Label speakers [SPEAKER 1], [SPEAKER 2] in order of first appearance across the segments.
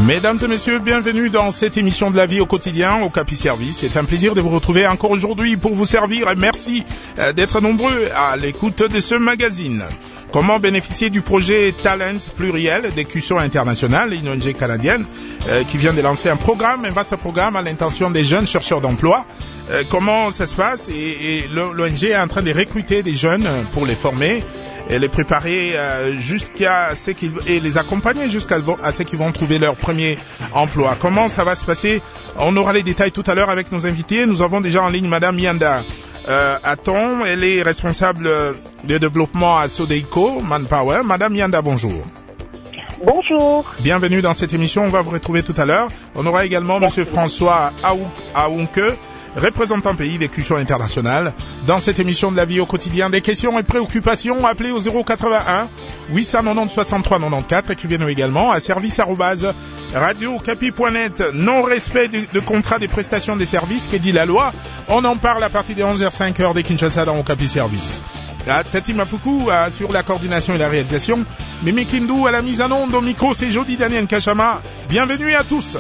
[SPEAKER 1] Mesdames et messieurs, bienvenue dans cette émission de la vie au quotidien au Capi Service. C'est un plaisir de vous retrouver encore aujourd'hui pour vous servir et merci d'être nombreux à l'écoute de ce magazine. Comment bénéficier du projet Talent Pluriel des QSO International, une ONG canadienne qui vient de lancer un vaste programme à l'intention des jeunes chercheurs d'emploi. Comment ça se passe et l'ONG est en train de recruter des jeunes pour les former et les préparer et les accompagner jusqu'à ce qu'ils vont trouver leur premier emploi. Comment ça va se passer? On aura les détails tout à l'heure avec nos invités. Nous avons déjà en ligne Madame Yanda Aton, elle est responsable de développement à Sodeiko Manpower. Madame Yanda, bonjour.
[SPEAKER 2] Bonjour.
[SPEAKER 1] Bienvenue dans cette émission, on va vous retrouver tout à l'heure. On aura également Monsieur François Aounke, représentant pays des QSO International. Dans cette émission de la vie au quotidien, des questions et préoccupations, appelez au 081 890 63 94. Écrivez-nous également à service@radiocapi.net. Non-respect de contrat des prestations des services, que dit la loi? On en parle à partir des 11h05 de Kinshasa dans Capi Service. Tati Mapuku sur la coordination et la réalisation. Mimi Kindu à la mise en onde. Au micro, c'est Jody Daniel Kachama. Bienvenue à tous.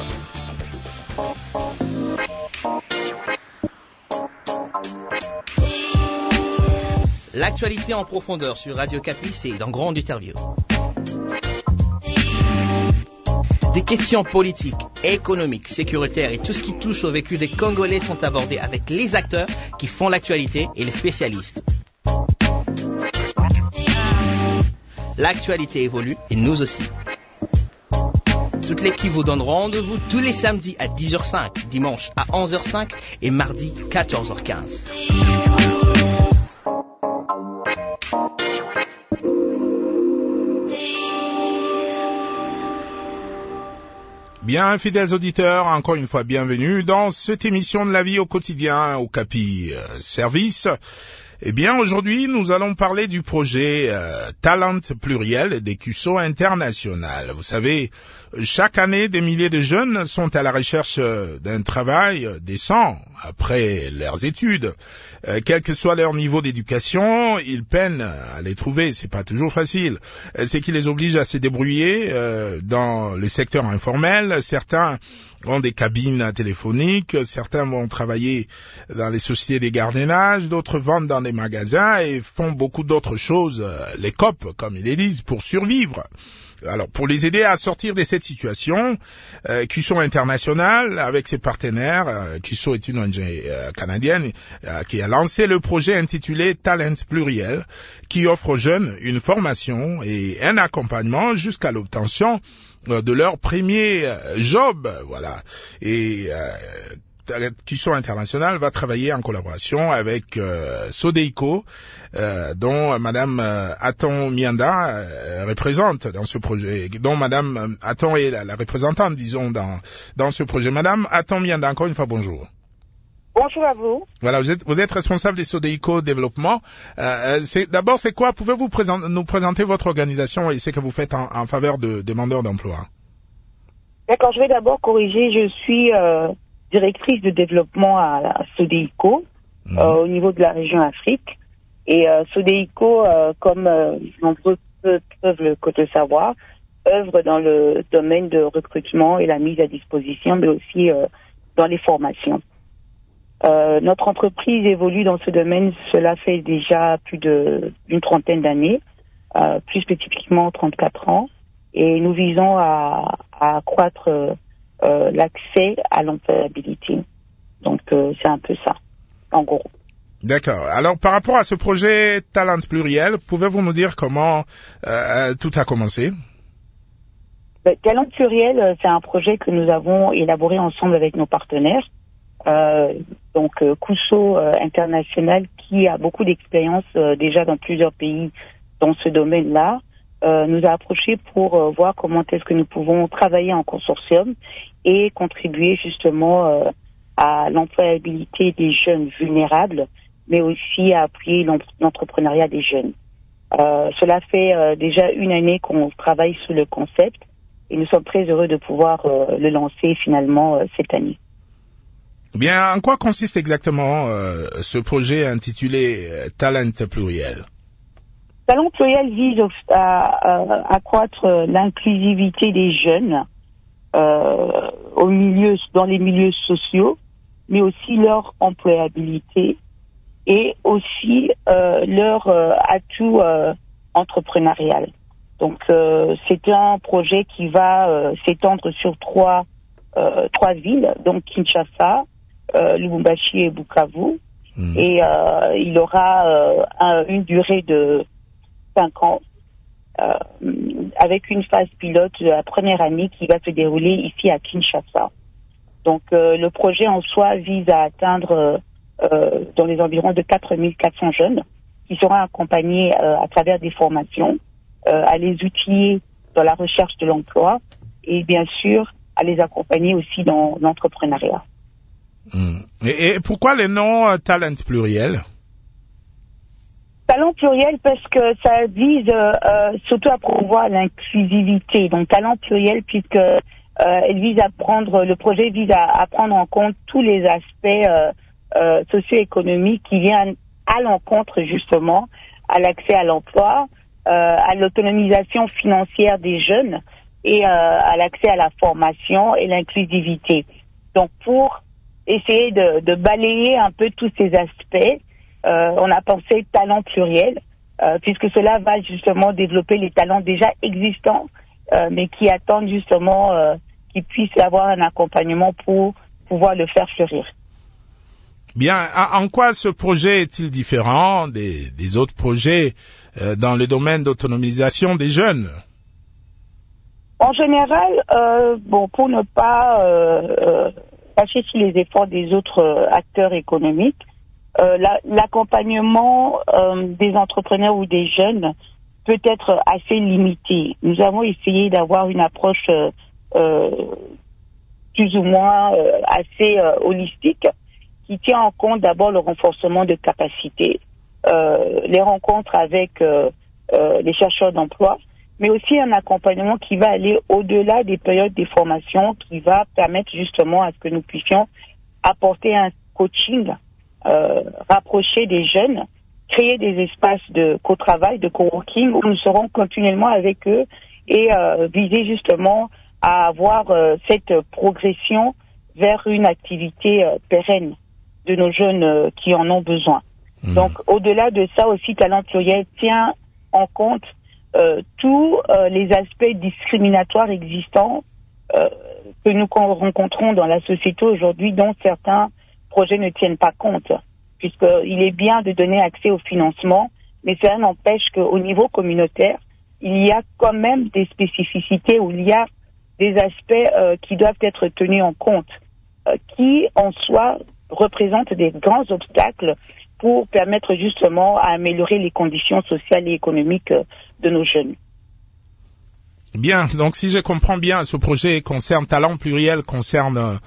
[SPEAKER 3] L'actualité en profondeur sur Radio Capi, c'est dans Grande Interview. Des questions politiques, économiques, sécuritaires et tout ce qui touche au vécu des Congolais sont abordés avec les acteurs qui font l'actualité et les spécialistes. L'actualité évolue et nous aussi. Toute l'équipe vous donne rendez-vous tous les samedis à 10h05, dimanche à 11h05 et mardi 14h15.
[SPEAKER 1] Bien, fidèles auditeurs, encore une fois, bienvenue dans cette émission de la vie au quotidien au Capi Service. Eh bien, aujourd'hui, nous allons parler du projet Talent Pluriel des QSO International. Vous savez, chaque année, des milliers de jeunes sont à la recherche d'un travail décent après leurs études. Quel que soit leur niveau d'éducation, ils peinent à les trouver. C'est pas toujours facile. C'est qui les oblige à se débrouiller dans les secteurs informels. Certains ont des cabines téléphoniques, certains vont travailler dans les sociétés de gardiennage, d'autres vendent dans des magasins et font beaucoup d'autres choses, les COP, comme ils les disent, pour survivre. Alors, pour les aider à sortir de cette situation, QSO International, avec ses partenaires, QSO est une ONG canadienne, qui a lancé le projet intitulé Talent Pluriel, qui offre aux jeunes une formation et un accompagnement jusqu'à l'obtention de leur premier job, voilà. Et QSO International va travailler en collaboration avec Sodeiko, dont Madame Aton Mianda représente dans ce projet, dont Madame Aton est la représentante, disons, dans ce projet. Madame Aton Mianda, encore une fois, bonjour.
[SPEAKER 2] Bonjour à vous.
[SPEAKER 1] Voilà, vous êtes responsable des Sodeiko Développement. D'abord, c'est quoi? Pouvez-vous nous présenter votre organisation et ce que vous faites en faveur de demandeurs d'emploi?
[SPEAKER 2] D'accord, je vais d'abord corriger. Je suis directrice de développement à Sodeiko au niveau de la région Afrique. Et Sodeiko, comme nombreux peuvent le savoir, œuvre dans le domaine de recrutement et la mise à disposition, mais aussi dans les formations. Notre entreprise évolue dans ce domaine, cela fait déjà plus d'une trentaine d'années, plus spécifiquement 34 ans, et nous visons à accroître l'accès à l'employabilité. Donc c'est un peu ça, en gros.
[SPEAKER 1] D'accord. Alors par rapport à ce projet Talent Pluriel, pouvez-vous nous dire comment tout a commencé?
[SPEAKER 2] Talent Pluriel, c'est un projet que nous avons élaboré ensemble avec nos partenaires. Donc QSO International, qui a beaucoup d'expérience déjà dans plusieurs pays dans ce domaine-là, nous a approchés pour voir comment est-ce que nous pouvons travailler en consortium et contribuer justement à l'employabilité des jeunes vulnérables, mais aussi à appuyer l'entrepreneuriat des jeunes. Cela fait déjà une année qu'on travaille sur le concept et nous sommes très heureux de pouvoir le lancer finalement cette année.
[SPEAKER 1] Bien, en quoi consiste exactement ce projet intitulé Talent Pluriel?
[SPEAKER 2] Talent Pluriel vise à accroître l'inclusivité des jeunes dans les milieux sociaux, mais aussi leur employabilité et aussi leur atout entrepreneurial. Donc c'est un projet qui va s'étendre sur trois villes, donc Kinshasa, Lubumbashi et Bukavu. Et il aura une durée de 5 ans avec une phase pilote de la première année qui va se dérouler ici à Kinshasa. Donc le projet en soi vise à atteindre dans les environs de 4400 jeunes qui seront accompagnés à travers des formations, à les outiller dans la recherche de l'emploi et bien sûr à les accompagner aussi dans l'entrepreneuriat.
[SPEAKER 1] Et pourquoi le nom Talent Pluriel?
[SPEAKER 2] Talent pluriel parce que ça vise surtout à promouvoir l'inclusivité. Donc talent pluriel puisque le projet vise à prendre en compte tous les aspects socio-économiques qui viennent à l'encontre justement à l'accès à l'emploi, à l'autonomisation financière des jeunes et à l'accès à la formation et l'inclusivité. Donc pour essayer de balayer un peu tous ces aspects, on a pensé talent pluriel, puisque cela va justement développer les talents déjà existants, mais qui attendent justement qu'ils puissent avoir un accompagnement pour pouvoir le faire fleurir.
[SPEAKER 1] Bien, en quoi ce projet est-il différent des autres projets dans le domaine d'autonomisation des jeunes?
[SPEAKER 2] En général, pour ne pas cacher sur les efforts des autres acteurs économiques, l'accompagnement des entrepreneurs ou des jeunes peut être assez limité. Nous avons essayé d'avoir une approche plus ou moins assez holistique qui tient en compte d'abord le renforcement de capacités, les rencontres avec les chercheurs d'emploi, mais aussi un accompagnement qui va aller au-delà des périodes de formation, qui va permettre justement à ce que nous puissions apporter un coaching, rapprocher des jeunes, créer des espaces de co-travail, de coworking, où nous serons continuellement avec eux et viser justement à avoir cette progression vers une activité pérenne de nos jeunes qui en ont besoin. Donc, au-delà de ça aussi, Talent Pluriel tient en compte tous les aspects discriminatoires existants que nous rencontrons dans la société aujourd'hui, dont certains projets ne tiennent pas compte, puisqu'il est bien de donner accès au financement, mais cela n'empêche qu'au niveau communautaire, il y a quand même des spécificités où il y a des aspects qui doivent être tenus en compte, qui en soi représentent des grands obstacles pour permettre justement à améliorer les conditions sociales et économiques de nos jeunes.
[SPEAKER 1] Bien, donc si je comprends bien, ce projet concerne Talent Pluriel, concerne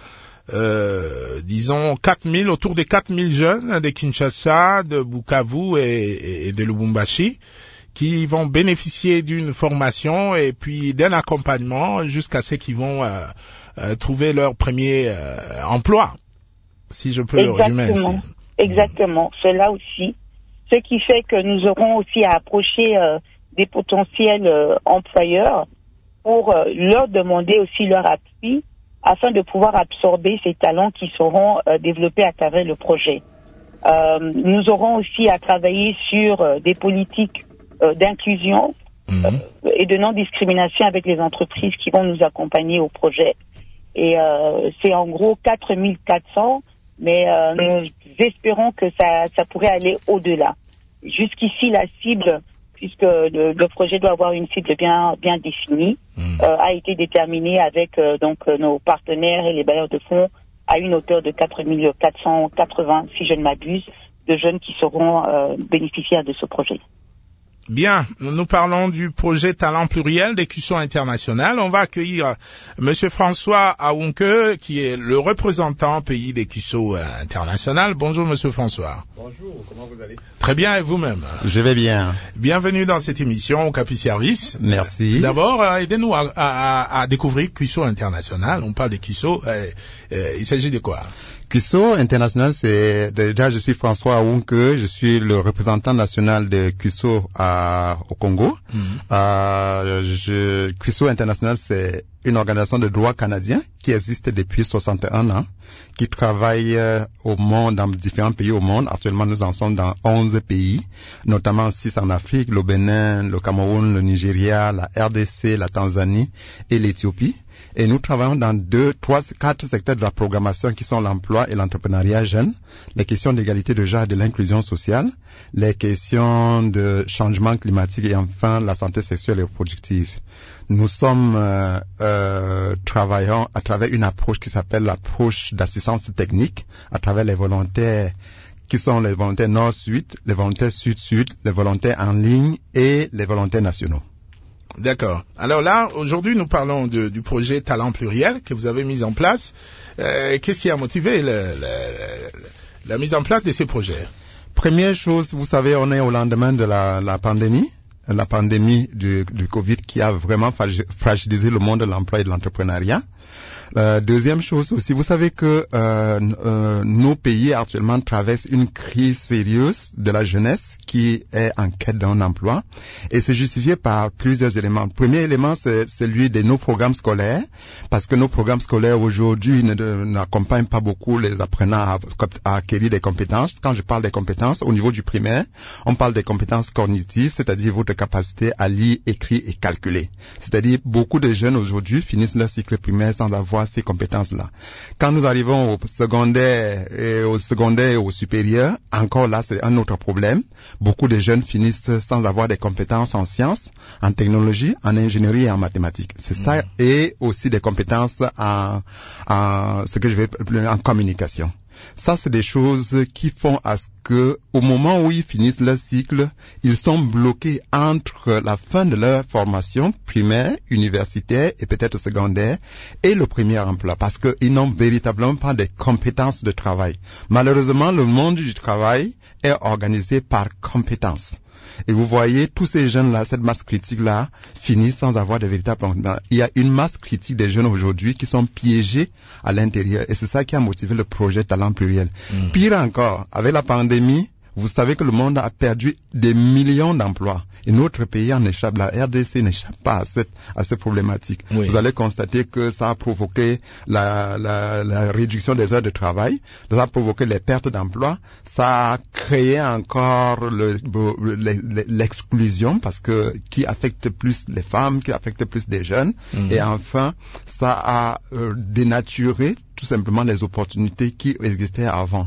[SPEAKER 1] disons autour de 4000 jeunes de Kinshasa, de Bukavu et de Lubumbashi qui vont bénéficier d'une formation et puis d'un accompagnement jusqu'à ce qu'ils vont trouver leur premier emploi, si je peux le résumer ainsi.
[SPEAKER 2] Exactement, cela aussi. Ce qui fait que nous aurons aussi à approcher des potentiels employeurs pour leur demander aussi leur appui afin de pouvoir absorber ces talents qui seront développés à travers le projet. Nous aurons aussi à travailler sur des politiques d'inclusion et de non-discrimination avec les entreprises qui vont nous accompagner au projet. Et c'est en gros 4400, mais nous espérons que ça pourrait aller au-delà. Jusqu'ici, la cible, puisque le projet doit avoir une cible bien définie, a été déterminée avec donc nos partenaires et les bailleurs de fonds à une hauteur de 4480, si je ne m'abuse, de jeunes qui seront bénéficiaires de ce projet.
[SPEAKER 1] Bien, nous parlons du projet Talent Pluriel d'Écusson International. On va accueillir Monsieur François Aounke, qui est le représentant pays d'Écusson International. Bonjour Monsieur François.
[SPEAKER 4] Bonjour, comment vous allez?
[SPEAKER 1] Très bien, et vous-même?
[SPEAKER 4] Je vais bien.
[SPEAKER 1] Bienvenue dans cette émission au Capi Service.
[SPEAKER 4] Merci.
[SPEAKER 1] D'abord, aidez-nous à découvrir Écusson International. On parle d'Écusson, il s'agit de quoi?
[SPEAKER 4] CUSO International, c'est déjà, je suis François Aounke, je suis le représentant national de CUSO au Congo. CUSO International, c'est une organisation de droit canadien qui existe depuis 61 ans, qui travaille au monde, dans différents pays au monde. Actuellement, nous en sommes dans 11 pays, notamment 6 en Afrique, le Bénin, le Cameroun, le Nigeria, la RDC, la Tanzanie et l'Éthiopie. Et nous travaillons dans 2, 3, 4 secteurs de la programmation qui sont l'emploi et l'entrepreneuriat jeune, les questions d'égalité de genre et de l'inclusion sociale, les questions de changement climatique et enfin la santé sexuelle et reproductive. Nous travaillons à travers une approche qui s'appelle l'approche d'assistance technique, à travers les volontaires qui sont les volontaires nord-sud, les volontaires sud-sud, les volontaires en ligne et les volontaires nationaux.
[SPEAKER 1] D'accord. Alors là, aujourd'hui, nous parlons du projet Talent Pluriel que vous avez mis en place. Qu'est-ce qui a motivé la mise en place de ces projets?
[SPEAKER 4] Première chose, vous savez, on est au lendemain de la pandémie du Covid qui a vraiment fragilisé le monde de l'emploi et de l'entrepreneuriat. Deuxième chose aussi, vous savez que nos pays actuellement traversent une crise sérieuse de la jeunesse qui est en quête d'un emploi et c'est justifié par plusieurs éléments. Le premier élément, c'est celui de nos programmes scolaires, parce que nos programmes scolaires aujourd'hui n'accompagnent pas beaucoup les apprenants à acquérir des compétences. Quand je parle des compétences, au niveau du primaire, on parle des compétences cognitives, c'est-à-dire votre capacité à lire, écrire et calculer. C'est-à-dire beaucoup de jeunes aujourd'hui finissent leur cycle primaire sans avoir ces compétences-là. Quand nous arrivons au secondaire et au supérieur, encore là, c'est un autre problème. Beaucoup de jeunes finissent sans avoir des compétences en sciences, en technologie, en ingénierie et en mathématiques. C'est ça, et aussi des compétences en communication. Ça, c'est des choses qui font à ce que, au moment où ils finissent leur cycle, ils sont bloqués entre la fin de leur formation primaire, universitaire et peut-être secondaire et le premier emploi, parce qu'ils n'ont véritablement pas de compétences de travail. Malheureusement, le monde du travail est organisé par compétences. Et vous voyez, tous ces jeunes-là, cette masse critique-là, finissent sans avoir de véritables... Il y a une masse critique des jeunes aujourd'hui qui sont piégés à l'intérieur. Et c'est ça qui a motivé le projet Talent Pluriel. Pire encore, avec la pandémie, vous savez que le monde a perdu des millions d'emplois. Et notre pays en échappe, la RDC n'échappe pas à cette problématique. Oui. Vous allez constater que ça a provoqué la réduction des heures de travail, ça a provoqué les pertes d'emplois, ça a créé encore l'exclusion parce que qui affecte plus les femmes, qui affecte plus les jeunes. Et enfin, ça a dénaturé tout simplement les opportunités qui existaient avant.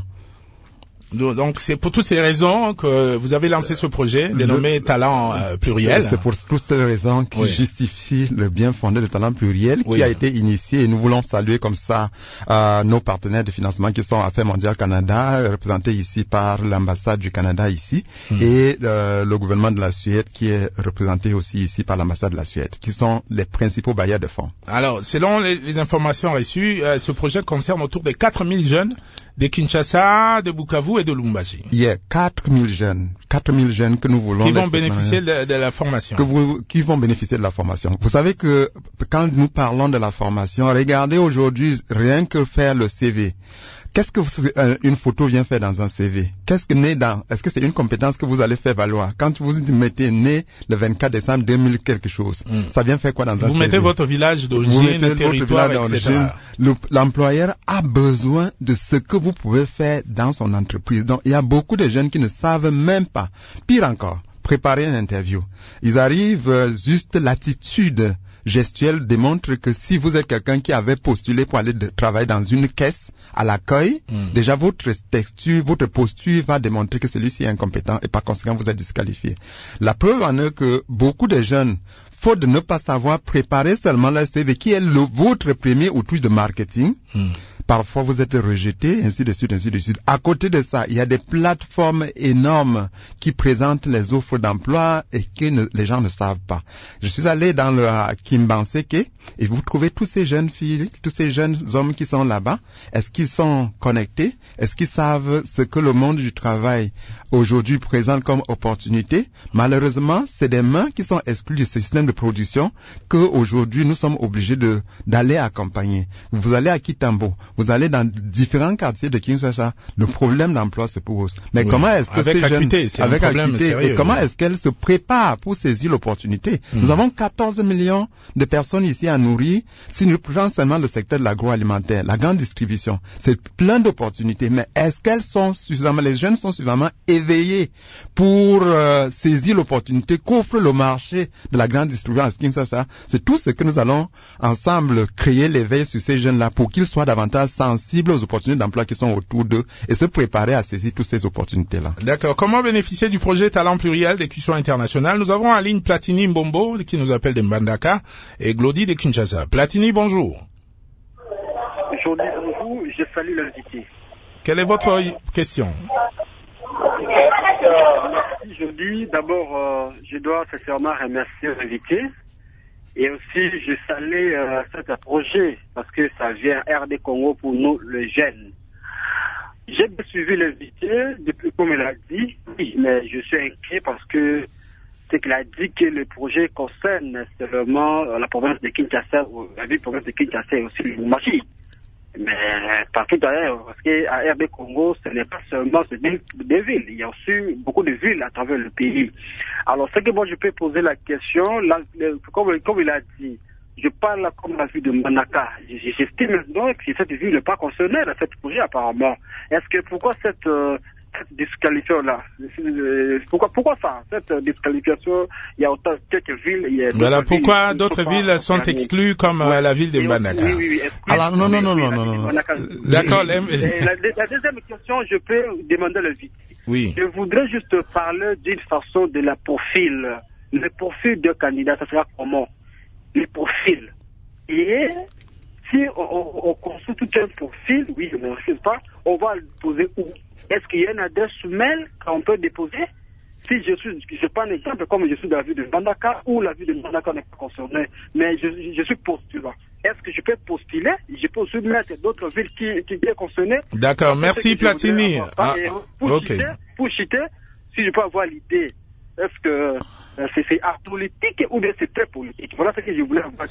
[SPEAKER 1] Donc c'est pour toutes ces raisons que vous avez lancé ce projet dénommé Talent Pluriel.
[SPEAKER 4] C'est pour toutes ces raisons qui justifient le bien fondé de Talent Pluriel qui a été initié et nous voulons saluer comme ça nos partenaires de financement qui sont Affaires Mondiales Canada, représentés ici par l'ambassade du Canada ici et le gouvernement de la Suède qui est représenté aussi ici par l'ambassade de la Suède, qui sont les principaux bailleurs de fonds.
[SPEAKER 1] Alors, selon les informations reçues, ce projet concerne autour de 4000 jeunes de Kinshasa, de Bukavu et de Lubumbashi.
[SPEAKER 4] Il y a 4000 jeunes que nous voulons...
[SPEAKER 1] Qui vont bénéficier de la formation.
[SPEAKER 4] Qui vont bénéficier de la formation. Vous savez que quand nous parlons de la formation, regardez aujourd'hui, rien que faire le CV. Qu'est-ce que une photo vient faire dans un CV? Qu'est-ce que né dans? Est-ce que c'est une compétence que vous allez faire valoir? Quand vous mettez né le 24 décembre 2000 quelque chose, ça vient faire quoi dans un CV?
[SPEAKER 1] Vous mettez votre village d'origine, le territoire, etc.
[SPEAKER 4] L'employeur a besoin de ce que vous pouvez faire dans son entreprise. Donc, il y a beaucoup de jeunes qui ne savent même pas. Pire encore, préparer une interview. Ils arrivent juste l'attitude gestuelle démontre que si vous êtes quelqu'un qui avait postulé pour aller travailler dans une caisse à l'accueil, déjà votre texture, votre posture va démontrer que celui-ci est incompétent et par conséquent vous êtes disqualifié. La preuve en est que beaucoup de jeunes, faute de ne pas savoir préparer seulement leur CV, qui est votre premier outil de marketing, parfois vous êtes rejeté, ainsi de suite, ainsi de suite. À côté de ça, il y a des plateformes énormes qui présentent les offres d'emploi et que les gens ne savent pas. Je suis allé dans le Kimbanseke et vous trouvez tous ces jeunes filles, tous ces jeunes hommes qui sont là-bas. Est-ce qu'ils sont connectés? Est-ce qu'ils savent ce que le monde du travail aujourd'hui présente comme opportunité? Malheureusement, c'est des mains qui sont exclues du système de production que aujourd'hui nous sommes obligés d'aller accompagner. Vous allez à Kitambo, vous allez dans différents quartiers de Kinshasa, le problème d'emploi se pose. Mais oui, comment est-ce que
[SPEAKER 1] avec
[SPEAKER 4] ces
[SPEAKER 1] acuité,
[SPEAKER 4] jeunes,
[SPEAKER 1] c'est
[SPEAKER 4] avec
[SPEAKER 1] un problème
[SPEAKER 4] acuité,
[SPEAKER 1] sérieux,
[SPEAKER 4] et comment est-ce qu'elles se préparent pour saisir l'opportunité? Nous avons 14 millions de personnes ici à nourrir. Si nous prenons seulement le secteur de l'agroalimentaire, la grande distribution, c'est plein d'opportunités. Mais est-ce qu'elles sont suffisamment, les jeunes sont suffisamment éveillés pour saisir l'opportunité qu'offre le marché de la grande distribution à Kinshasa? C'est tout ce que nous allons ensemble créer l'éveil sur ces jeunes-là pour qu'ils soient davantage sensibles aux opportunités d'emploi qui sont autour d'eux et se préparer à saisir toutes ces opportunités-là.
[SPEAKER 1] D'accord. Comment bénéficier du projet Talent Pluriel d'écussion internationale? Nous avons en ligne Platini Mbombo qui nous appelle de Mbandaka et Glody de Kinshasa. Platini, bonjour.
[SPEAKER 5] Bonjour, je salue l'invité.
[SPEAKER 1] Quelle est votre question?
[SPEAKER 5] Merci, je dis d'abord, je dois sincèrement remercier l'invité et aussi je salue cet projet parce que ça vient RD Congo pour nous, les jeunes. J'ai suivi l'invité depuis comme il a dit, oui, mais je suis inquiet parce que c'est qu'il a dit que le projet concerne seulement la province de Kinshasa, la ville province de Kinshasa et aussi le Lubumbashi. Mais partout d'ailleurs, parce qu'à RD Congo, ce n'est pas seulement des villes, il y a aussi beaucoup de villes à travers le pays. Alors, ce que moi je peux poser la question, comme il a dit, je parle comme la ville de Manaka. J'estime donc que cette ville n'est pas concernée dans ce projet apparemment. Est-ce que pourquoi cette disqualification-là? Pourquoi ça? Cette disqualification, il y a autant quelques villes.
[SPEAKER 1] Voilà pourquoi d'autres villes sont exclues comme la ville de Mbandaka.
[SPEAKER 5] Oui,
[SPEAKER 4] alors, non.
[SPEAKER 1] D'accord.
[SPEAKER 5] La deuxième question, je peux demander le vite.
[SPEAKER 1] Oui.
[SPEAKER 5] Je voudrais juste parler d'une façon de la profil. Le profil de candidat, ça sera comment? Le profil. Et si on construit tout un profil, oui, je ne sais pas, on va le poser où? Est-ce qu'il y a un adresse mail qu'on peut déposer? Si je prends un exemple, comme je suis dans la ville de Mbandaka, ou la ville de Mbandaka n'est pas concernée, mais je suis postulant. Est-ce que je peux postuler? Je peux aussi mettre d'autres villes qui sont concernées.
[SPEAKER 1] D'accord, merci Platini.
[SPEAKER 5] Pour chiter, si je peux avoir l'idée, est-ce que c'est apolitique ou bien c'est très politique? Voilà ce que je voulais avoir.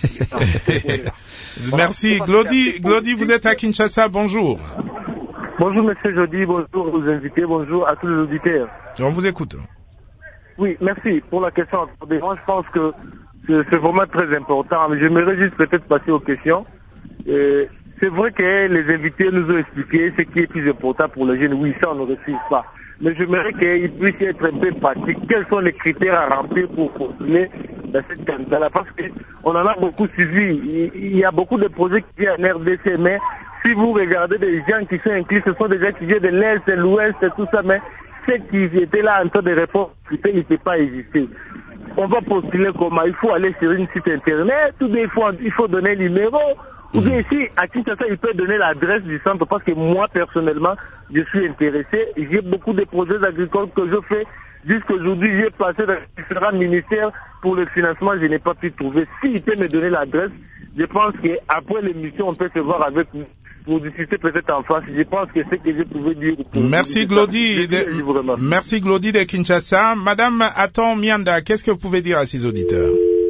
[SPEAKER 1] Merci. Glody, vous êtes à Kinshasa, bonjour.
[SPEAKER 6] Bonjour Monsieur Jody, bonjour aux invités, bonjour à tous les auditeurs.
[SPEAKER 1] On vous écoute.
[SPEAKER 6] Oui, merci pour la question. Moi, je pense que c'est vraiment très important. Mais j'aimerais juste peut-être passer aux questions. C'est vrai que les invités nous ont expliqué ce qui est plus important pour les jeunes. Oui, ça on ne refuse pas. Mais j'aimerais qu'il puisse être un peu pratique. Quels sont les critères à remplir pour continuer dans cette candidature-là? Parce qu'on en a beaucoup suivi. Il y a beaucoup de projets qui viennent en RDC, mais si vous regardez des gens qui sont inclus, ce sont des gens qui viennent de l'Est, de l'Ouest, tout ça, mais ceux qui étaient là en temps de répondre, ils ne peuvent pas exister. On va postuler comment? Il faut aller sur une site internet, ou bien il faut donner un numéro, ou bien ici, à Kinshasa, il peut donner l'adresse du centre, parce que moi, personnellement, je suis intéressé. J'ai beaucoup de projets agricoles que je fais. Jusqu'aujourd'hui, j'ai passé dans différents ministères pour le financement, je n'ai pas pu trouver. S'il peut me donner l'adresse, je pense qu'après l'émission, on peut se voir avec nous pour discuter peut-être en face. Je pense que c'est ce que je pouvais dire.
[SPEAKER 1] Merci Glody. Merci Glody de Kinshasa. Madame Aton Mianda, qu'est-ce que vous pouvez dire à ces auditeurs?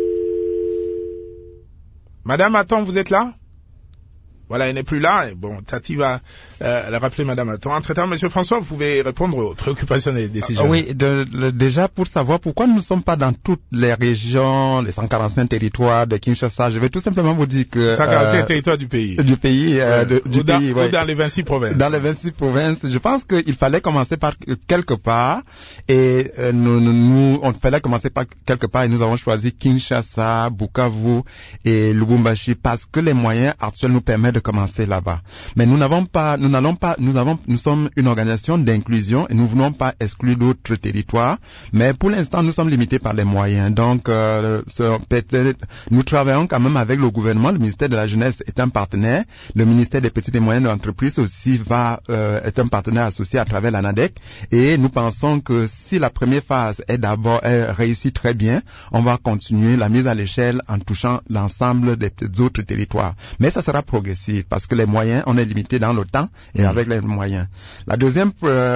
[SPEAKER 1] Madame Aton, vous êtes là? Voilà, elle n'est plus là. Et bon, Tati va rappeler Madame Aton. Entre-temps, Monsieur François, vous pouvez répondre aux préoccupations des jeunes.
[SPEAKER 4] Oui, déjà pour savoir pourquoi nous ne sommes pas dans toutes les régions, les 145 territoires de Kinshasa, je vais tout simplement vous dire que
[SPEAKER 1] 145 territoires du pays.
[SPEAKER 4] Du pays,
[SPEAKER 1] ou dans les 26 provinces.
[SPEAKER 4] Dans les 26 provinces, je pense qu'il fallait commencer par quelque part et on fallait commencer par quelque part et nous avons choisi Kinshasa, Bukavu et Lubumbashi parce que les moyens actuels nous permettent de commencer là-bas. Mais nous sommes une organisation d'inclusion et nous ne voulons pas exclure d'autres territoires, mais pour l'instant nous sommes limités par les moyens. Donc nous travaillons quand même avec le gouvernement, le ministère de la Jeunesse est un partenaire, le ministère des Petites et Moyennes Entreprises aussi est un partenaire associé à travers l'ANADEC et nous pensons que si la première phase est réussie très bien, on va continuer la mise à l'échelle en touchant l'ensemble des autres territoires. Mais ça sera progressif. possible parce que les moyens, on est limité dans le temps et avec les moyens. La deuxième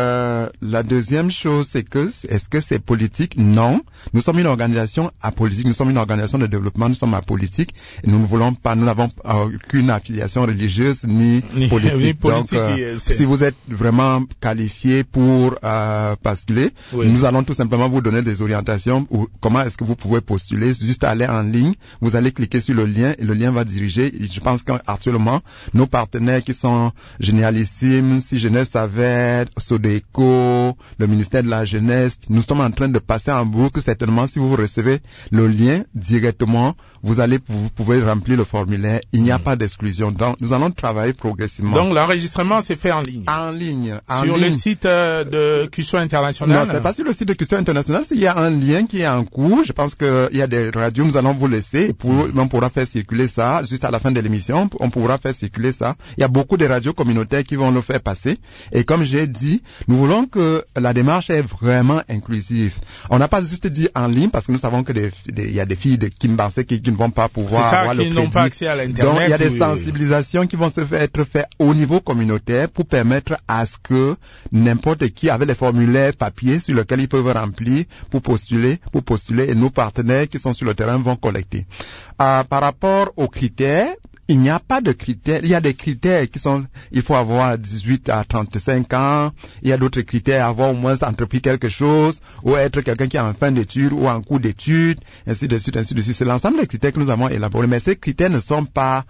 [SPEAKER 4] chose, c'est que, est-ce que c'est politique? Non. Nous sommes une organisation apolitique, nous sommes une organisation de développement, nous sommes apolitiques et nous n'avons aucune affiliation religieuse ni politique. Donc, si vous êtes vraiment qualifié pour postuler, nous allons tout simplement vous donner des orientations ou comment est-ce que vous pouvez postuler. Juste aller en ligne, vous allez cliquer sur le lien et le lien va diriger. Je pense qu'actuellement, nos partenaires qui sont Génialissime, Si Jeunesse Avec, Sodeco, le ministère de la Jeunesse, nous sommes en train de passer en boucle. Certainement, si vous recevez le lien directement, vous pouvez remplir le formulaire. Il n'y a pas d'exclusion. Donc, nous allons travailler progressivement.
[SPEAKER 1] Donc, l'enregistrement s'est fait en ligne.
[SPEAKER 4] En ligne.
[SPEAKER 1] Sur le site de QSO International.
[SPEAKER 4] Non, c'est pas sur le site de QSO International. Il y a un lien qui est en cours. Je pense qu'il y a des radios. Nous allons vous laisser. On pourra faire circuler ça. Juste à la fin de l'émission, on pourra faire circuler ça. Il y a beaucoup de radios communautaires qui vont le faire passer. Et comme j'ai dit, nous voulons que la démarche est vraiment inclusive. On n'a pas juste dit en ligne parce que nous savons que il y a des filles de Kimbansé qui ne vont pas pouvoir avoir le crédit.
[SPEAKER 1] Qui n'ont pas accès à l'internet.
[SPEAKER 4] Donc il y a des sensibilisations qui vont être faites au niveau communautaire pour permettre à ce que n'importe qui avec les formulaires papier sur lesquels ils peuvent remplir pour postuler et nos partenaires qui sont sur le terrain vont collecter. Par rapport aux critères, il n'y a pas de critères. Il y a des critères qui sont, il faut avoir 18 à 35 ans. Il y a d'autres critères, avoir au moins entrepris quelque chose, ou être quelqu'un qui est en fin d'études, ou en cours d'études, ainsi de suite, ainsi de suite. C'est l'ensemble des critères que nous avons élaborés. Mais ces critères ne sont pas,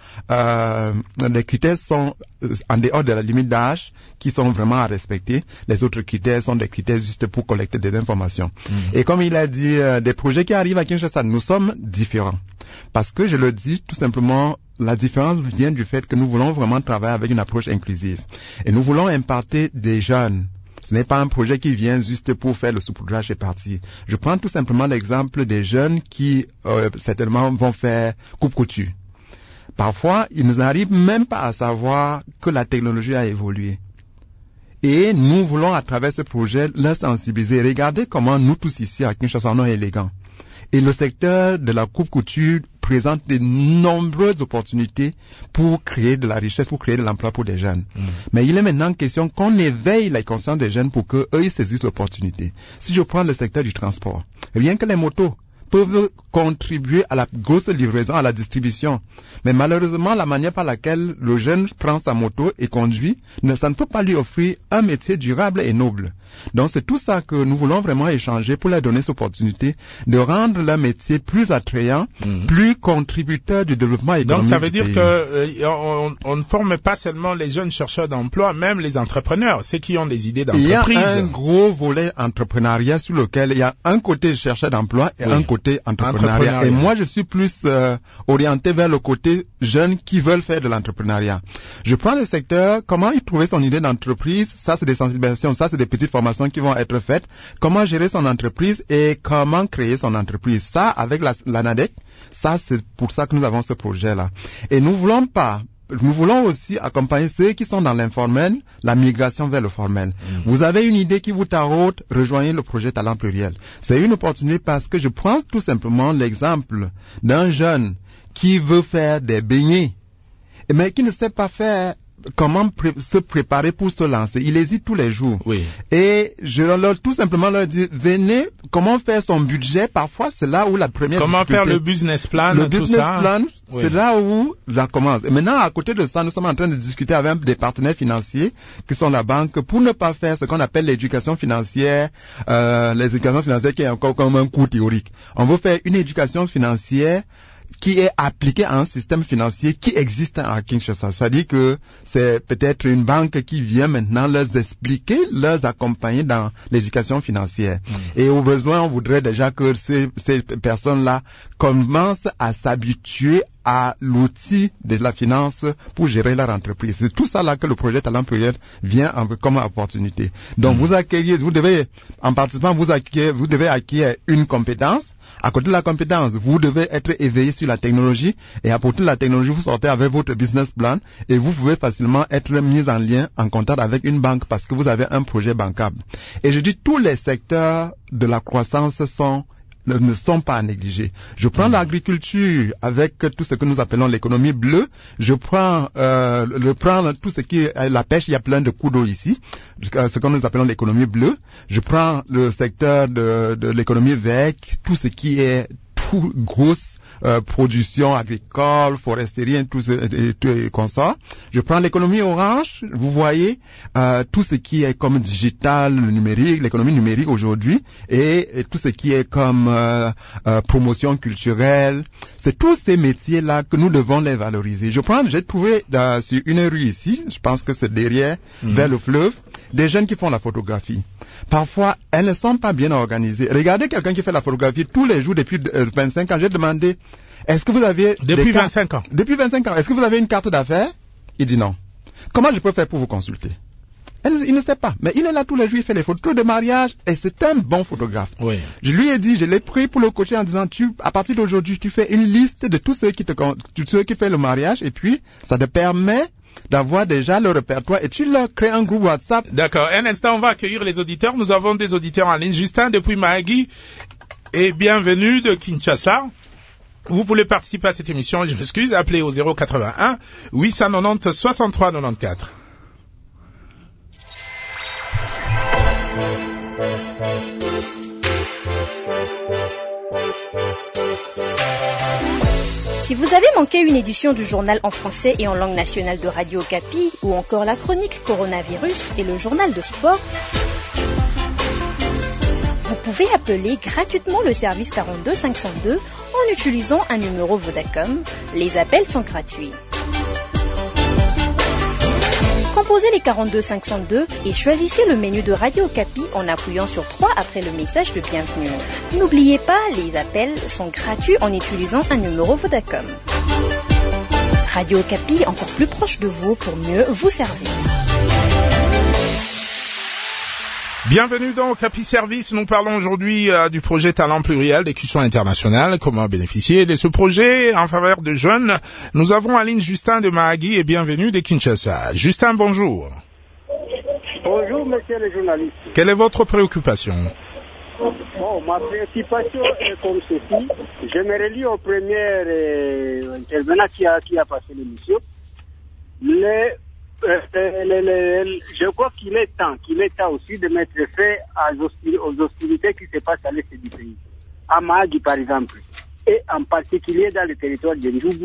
[SPEAKER 4] les critères sont en dehors de la limite d'âge, qui sont vraiment à respecter. Les autres critères sont des critères juste pour collecter des informations. Et comme il a dit, des projets qui arrivent à Kinshasa, nous sommes différents. Parce que je le dis tout simplement, la différence vient du fait que nous voulons vraiment travailler avec une approche inclusive. Et nous voulons imparter des jeunes. Ce n'est pas un projet qui vient juste pour faire le saupoudrage et partir. Je prends tout simplement l'exemple des jeunes qui certainement vont faire coupe-couture. Parfois, ils n'arrivent même pas à savoir que la technologie a évolué. Et nous voulons à travers ce projet leur sensibiliser. Regardez comment nous tous ici à Kinshasa sommes élégants. Et le secteur de la coupe-couture présente de nombreuses opportunités pour créer de la richesse, pour créer de l'emploi pour des jeunes. Mais il est maintenant question qu'on éveille la conscience des jeunes pour qu'eux, ils saisissent l'opportunité. Si je prends le secteur du transport, rien que les motos peuvent contribuer à la grosse livraison, à la distribution. Mais malheureusement, la manière par laquelle le jeune prend sa moto et conduit, ça ne peut pas lui offrir un métier durable et noble. Donc c'est tout ça que nous voulons vraiment échanger pour leur donner cette opportunité de rendre leur métier plus attrayant, plus contributeur du développement économique.
[SPEAKER 1] Donc ça veut dire que on ne forme pas seulement les jeunes chercheurs d'emploi, même les entrepreneurs, ceux qui ont des idées d'entreprise.
[SPEAKER 4] Il y a un gros volet entrepreneuriat sur lequel il y a un côté chercheur d'emploi et un côté entrepreneuriat. Et moi, je suis plus orienté vers le côté jeunes qui veulent faire de l'entrepreneuriat. Je prends le secteur, comment y trouver son idée d'entreprise, ça c'est des sensibilisations, ça c'est des petites formations qui vont être faites, comment gérer son entreprise et comment créer son entreprise. Ça, avec l'ANADEC, ça c'est pour ça que nous avons ce projet-là. Et nous voulons aussi accompagner ceux qui sont dans l'informel, la migration vers le formel. Vous avez une idée qui vous taraude, rejoignez le projet Talent Pluriel. C'est une opportunité parce que je prends tout simplement l'exemple d'un jeune qui veut faire des beignets, mais qui ne sait pas faire comment se préparer pour se lancer. Il hésite tous les jours.
[SPEAKER 1] Oui.
[SPEAKER 4] Et je leur tout simplement leur dis, venez, comment faire son budget. Parfois, c'est là où la première
[SPEAKER 1] Comment faire le business plan,
[SPEAKER 4] le business plan,
[SPEAKER 1] oui.
[SPEAKER 4] C'est là où ça commence. Et maintenant, à côté de ça, nous sommes en train de discuter avec des partenaires financiers qui sont la banque pour ne pas faire ce qu'on appelle l'éducation financière, l'éducation financière qui est encore comme un cours théorique. On veut faire une éducation financière qui est appliqué à un système financier qui existe à Kinshasa. C'est-à-dire que c'est peut-être une banque qui vient maintenant leur expliquer, leur accompagner dans l'éducation financière. Et au besoin, on voudrait déjà que ces personnes-là commencent à s'habituer à l'outil de la finance pour gérer leur entreprise. C'est tout ça là que le projet Talent Pluriel vient comme opportunité. Donc vous devez, en participant, vous devez acquérir une compétence. À côté de la compétence, vous devez être éveillé sur la technologie et à partir de la technologie, vous sortez avec votre business plan et vous pouvez facilement être mis en lien, en contact avec une banque parce que vous avez un projet bancable. Et je dis tous les secteurs de la croissance sont ne sont pas à négliger. Je prends l'agriculture avec tout ce que nous appelons l'économie bleue. Je prends tout ce qui est la pêche. Il y a plein de cours d'eau ici, ce que nous appelons l'économie bleue. Je prends le secteur de l'économie verte, tout ce qui est tout grosse production agricole, foresterie, tout comme ça. Je prends l'économie orange, vous voyez, tout ce qui est comme digital, le numérique, l'économie numérique aujourd'hui, et tout ce qui est comme promotion culturelle. C'est tous ces métiers-là que nous devons les valoriser. J'ai trouvé sur une rue ici, je pense que c'est derrière, vers le fleuve, des jeunes qui font la photographie. Parfois, elles ne sont pas bien organisées. Regardez quelqu'un qui fait la photographie tous les jours depuis 25 ans. J'ai demandé, est-ce que vous avez...
[SPEAKER 1] Depuis 25 ans.
[SPEAKER 4] Depuis 25 ans. Est-ce que vous avez une carte d'affaires? Il dit non. Comment je peux faire pour vous consulter? Il ne sait pas. Mais il est là tous les jours, il fait les photos de mariage et c'est un bon photographe.
[SPEAKER 1] Oui.
[SPEAKER 4] Je lui ai dit, je l'ai pris pour le coacher en disant, à partir d'aujourd'hui, tu fais une liste de tous ceux qui font le mariage et puis ça te permet d'avoir déjà le répertoire et tu leur crées un groupe WhatsApp.
[SPEAKER 1] D'accord. Un instant, on va accueillir les auditeurs. Nous avons des auditeurs en ligne. Justin depuis Mahagi et bienvenue de Kinshasa. Vous voulez participer à cette émission, je m'excuse, appelez au 081 890 63 94.
[SPEAKER 7] Si vous avez manqué une édition du journal en français et en langue nationale de Radio Okapi, ou encore la chronique Coronavirus et le journal de sport, vous pouvez appeler gratuitement le service 42 502 en utilisant un numéro Vodacom. Les appels sont gratuits. Composez les 42 502 et choisissez le menu de Radio Okapi en appuyant sur 3 après le message de bienvenue. N'oubliez pas, les appels sont gratuits en utilisant un numéro Vodacom. Radio Okapi, encore plus proche de vous pour mieux vous servir.
[SPEAKER 1] Bienvenue dans Okapi Service. Nous parlons aujourd'hui du projet Talent Pluriel d'écusson international. Comment bénéficier de ce projet en faveur de jeunes? Nous avons en ligne Justin de Mahagi et bienvenue de Kinshasa. Justin, bonjour.
[SPEAKER 5] Bonjour, monsieur le journaliste.
[SPEAKER 1] Quelle est votre préoccupation?
[SPEAKER 5] Bon, ma préoccupation est comme ceci. Je me relie au premier intervenant qui a passé l'émission. Je crois qu'il est temps aussi de mettre fin aux hostilités qui se passent à l'est du pays. À Mahagi, par exemple, et en particulier dans le territoire de Ndjougou,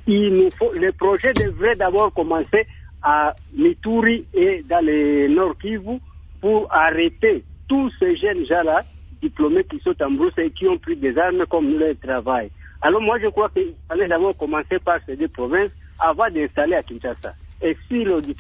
[SPEAKER 5] le projet devrait d'abord commencer à Mituri et dans le Nord Kivu pour arrêter tous ces jeunes gens-là, diplômés qui sont en brousse et qui ont pris des armes comme nous les travail. Alors moi je crois qu'il fallait d'abord commencer par ces deux provinces avant d'installer à Kinshasa. Et si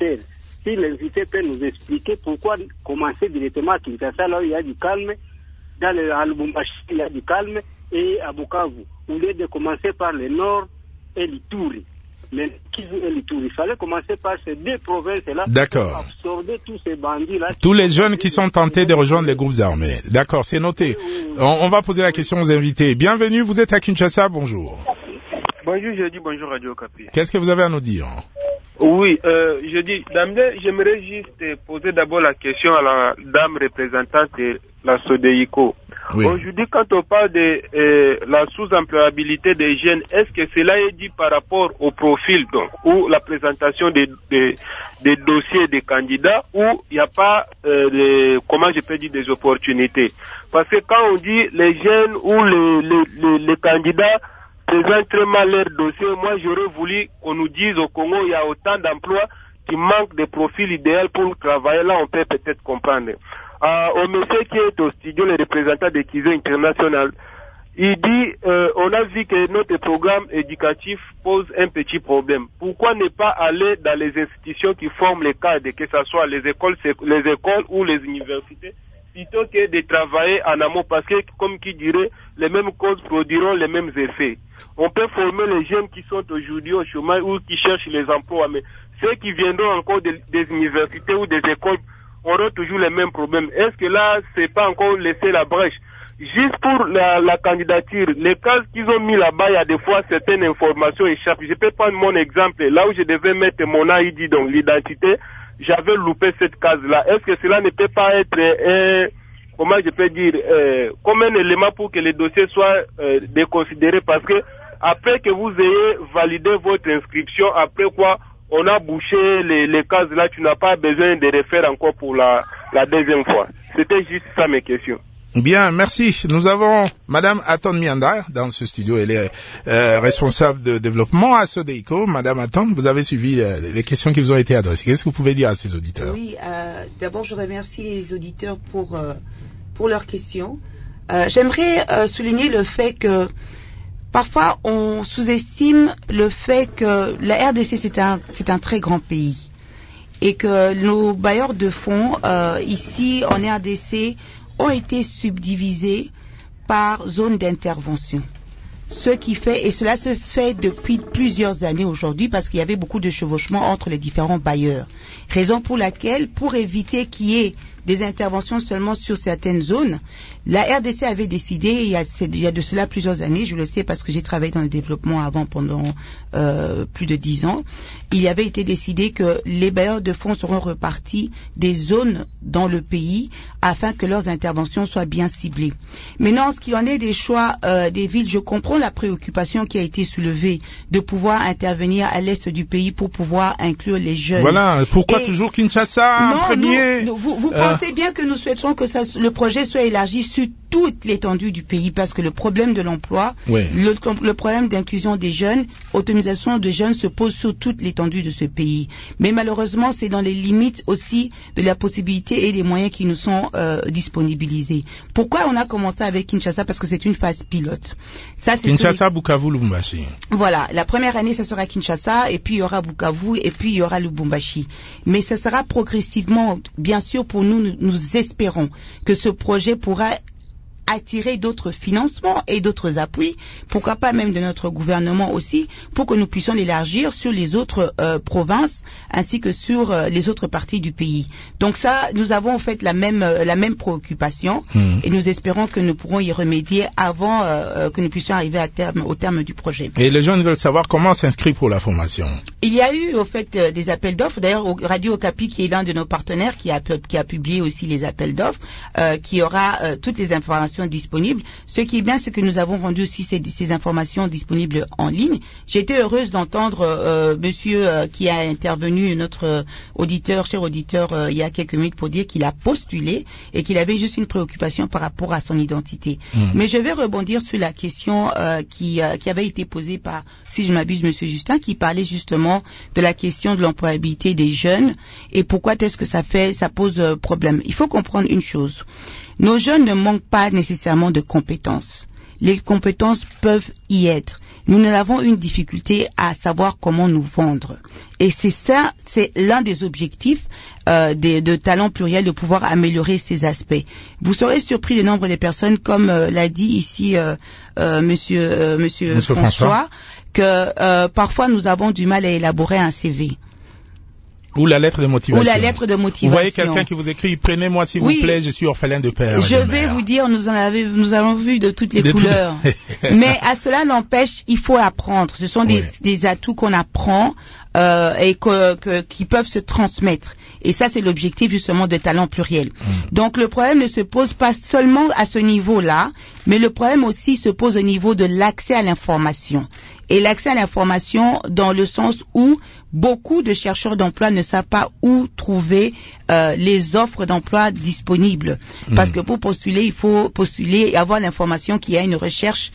[SPEAKER 5] l'invité peut nous expliquer pourquoi commencer directement à Kinshasa, là où il y a du calme, dans le Lubumbashi, il y a du calme, et à Bukavu, au lieu de commencer par le nord et l'Ituri. Le Kivu et l'Ituri. Il fallait commencer par ces deux provinces-là.
[SPEAKER 1] D'accord.
[SPEAKER 5] Pour absorber tous ces bandits-là.
[SPEAKER 1] Tous les jeunes qui sont tentés de rejoindre les groupes armés. D'accord, c'est noté. On va poser la question aux invités. Bienvenue, vous êtes à Kinshasa, bonjour.
[SPEAKER 8] Bonjour, je dis bonjour Radio Okapi.
[SPEAKER 1] Qu'est-ce que vous avez à nous dire?
[SPEAKER 8] Oui, je dis, d'emblée, j'aimerais juste poser d'abord la question à la dame représentante de la SODEICO.
[SPEAKER 1] Oui.
[SPEAKER 8] Aujourd'hui, quand on parle de la sous-employabilité des jeunes, est-ce que cela est dit par rapport au profil, donc, ou la présentation des dossiers des candidats, ou il n'y a pas, comment je peux dire, des opportunités? Parce que quand on dit les jeunes ou les candidats présentent très mal leur dossier, moi j'aurais voulu qu'on nous dise au Congo il y a autant d'emplois qui manquent de profils idéaux pour travailler. Là on peut peut-être comprendre. Au monsieur qui est au studio, le représentant de Kizo International, il dit on a vu que notre programme éducatif pose un petit problème. Pourquoi ne pas aller dans les institutions qui forment les cadres, que ce soit les écoles ou les universités, plutôt que de travailler en amont, parce que, comme qui dirait, les mêmes causes produiront les mêmes effets. On peut former les jeunes qui sont aujourd'hui au chômage ou qui cherchent les emplois, mais ceux qui viendront encore des universités ou des écoles auront toujours les mêmes problèmes. Est-ce que là, c'est pas encore laisser la brèche? Juste pour la candidature, les cases qu'ils ont mis là-bas, il y a des fois certaines informations échappent. Je peux prendre mon exemple, là où je devais mettre mon ID, donc l'identité, j'avais loupé cette case-là. Est-ce que cela ne peut pas être comment je peux dire, comme un élément pour que les dossiers soient déconsidérés, parce que après que vous ayez validé votre inscription, après quoi on a bouché les cases là, tu n'as pas besoin de refaire encore pour la deuxième fois. C'était juste ça mes questions.
[SPEAKER 1] Bien, merci. Nous avons Madame Aton Mianda dans ce studio. Elle est responsable de développement à Sodeiko. Madame Aton, vous avez suivi les questions qui vous ont été adressées. Qu'est-ce que vous pouvez dire à ces auditeurs?
[SPEAKER 9] Oui, d'abord je remercie les auditeurs pour leurs questions. J'aimerais souligner le fait que parfois on sous-estime le fait que la RDC c'est un très grand pays et que nos bailleurs de fonds ici en RDC ont été subdivisés par zone d'intervention. Et cela se fait depuis plusieurs années aujourd'hui parce qu'il y avait beaucoup de chevauchements entre les différents bailleurs. Raison pour laquelle, pour éviter qu'il y ait des interventions seulement sur certaines zones, la RDC avait décidé, il y a de cela plusieurs années, je le sais parce que j'ai travaillé dans le développement avant pendant plus de 10 ans, il avait été décidé que les bailleurs de fonds seront repartis des zones dans le pays afin que leurs interventions soient bien ciblées. Maintenant, en ce qui en est des choix des villes, je comprends la préoccupation qui a été soulevée de pouvoir intervenir à l'est du pays pour pouvoir inclure les jeunes.
[SPEAKER 1] Voilà, pourquoi toujours Kinshasa en premier?
[SPEAKER 9] Vous pensez bien que nous souhaitons que le projet soit élargi sur toute l'étendue du pays parce que le problème de l'emploi, oui, le problème d'inclusion des jeunes, autonomisation de jeunes se pose sur toute l'étendue de ce pays. Mais malheureusement, c'est dans les limites aussi de la possibilité et des moyens qui nous sont disponibilisés. Pourquoi on a commencé avec Kinshasa? Parce que c'est une phase pilote. Ça, c'est
[SPEAKER 1] Kinshasa, Bukavu, Lubumbashi.
[SPEAKER 9] Voilà, la première année, ça sera Kinshasa, et puis il y aura Bukavu, et puis il y aura Lubumbashi. Mais ça sera progressivement, bien sûr, pour nous espérons que ce projet pourra attirer d'autres financements et d'autres appuis, pourquoi pas même de notre gouvernement aussi, pour que nous puissions l'élargir sur les autres provinces ainsi que sur les autres parties du pays. Donc ça, nous avons en fait la même préoccupation et nous espérons que nous pourrons y remédier avant que nous puissions arriver au terme du projet.
[SPEAKER 1] Et les gens veulent savoir comment s'inscrire pour la formation.
[SPEAKER 9] Il y a eu au fait des appels d'offres. D'ailleurs, Radio Okapi, qui est l'un de nos partenaires, qui a publié aussi les appels d'offres, qui aura toutes les informations disponibles. Ce qui est bien, c'est que nous avons rendu aussi ces informations disponibles en ligne. J'ai été heureuse d'entendre monsieur qui a intervenu, notre cher auditeur, il y a quelques minutes pour dire qu'il a postulé et qu'il avait juste une préoccupation par rapport à son identité. Mais je vais rebondir sur la question qui avait été posée par, si je m'abuse, monsieur Justin, qui parlait justement de la question de l'employabilité des jeunes et pourquoi est-ce que ça pose problème. Il faut comprendre une chose. Nos jeunes ne manquent pas nécessairement de compétences. Les compétences peuvent y être. Nous avons une difficulté à savoir comment nous vendre. Et c'est l'un des objectifs de Talent Pluriel, de pouvoir améliorer ces aspects. Vous serez surpris du nombre de personnes, comme l'a dit ici monsieur François, que parfois nous avons du mal à élaborer un CV.
[SPEAKER 1] Ou la lettre de motivation. Vous voyez quelqu'un qui vous écrit, prenez-moi s'il vous plaît, je suis orphelin de père.
[SPEAKER 9] Je vais vous dire, nous avons vu de toutes les couleurs. Mais à cela n'empêche, il faut apprendre. Ce sont des atouts qu'on apprend et qui peuvent se transmettre. Et ça, c'est l'objectif justement de Talent Pluriel. Donc le problème ne se pose pas seulement à ce niveau-là, mais le problème aussi se pose au niveau de l'accès à l'information. Et l'accès à l'information dans le sens où beaucoup de chercheurs d'emploi ne savent pas où trouver les offres d'emploi disponibles. Parce que pour postuler, il faut postuler et avoir l'information qu'il y a une recherche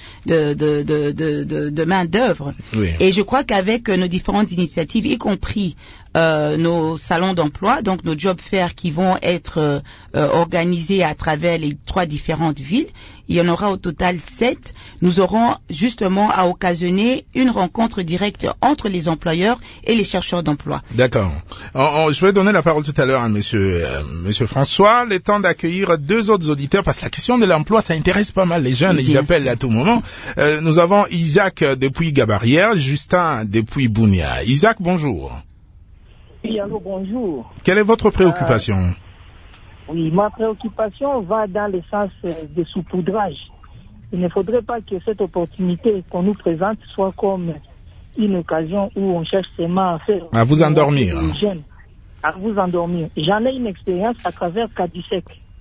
[SPEAKER 9] de main d'œuvre. Oui. Et je crois qu'avec nos différentes initiatives, y compris nos salons d'emploi, donc nos job fairs qui vont être organisés à travers les 3 différentes villes, il y en aura au total 7. Nous aurons justement à occasionner une rencontre directe entre les employeurs et les chercheurs d'emploi.
[SPEAKER 1] D'accord. Je vais donner la parole tout à l'heure à monsieur François. Le temps d'accueillir 2 autres auditeurs parce que la question de l'emploi, ça intéresse pas mal les jeunes. Ils appellent à tout moment. Nous avons Isaac depuis Gabarière, Justin depuis Bunia. Isaac, bonjour.
[SPEAKER 10] Oui, allô, bonjour.
[SPEAKER 1] Quelle est votre préoccupation?
[SPEAKER 10] Oui, ma préoccupation va dans le sens de saupoudrage. Il ne faudrait pas que cette opportunité qu'on nous présente soit comme une occasion où on cherche seulement à faire...
[SPEAKER 1] À vous endormir.
[SPEAKER 10] À vous endormir. J'en ai une expérience à travers Kadisek.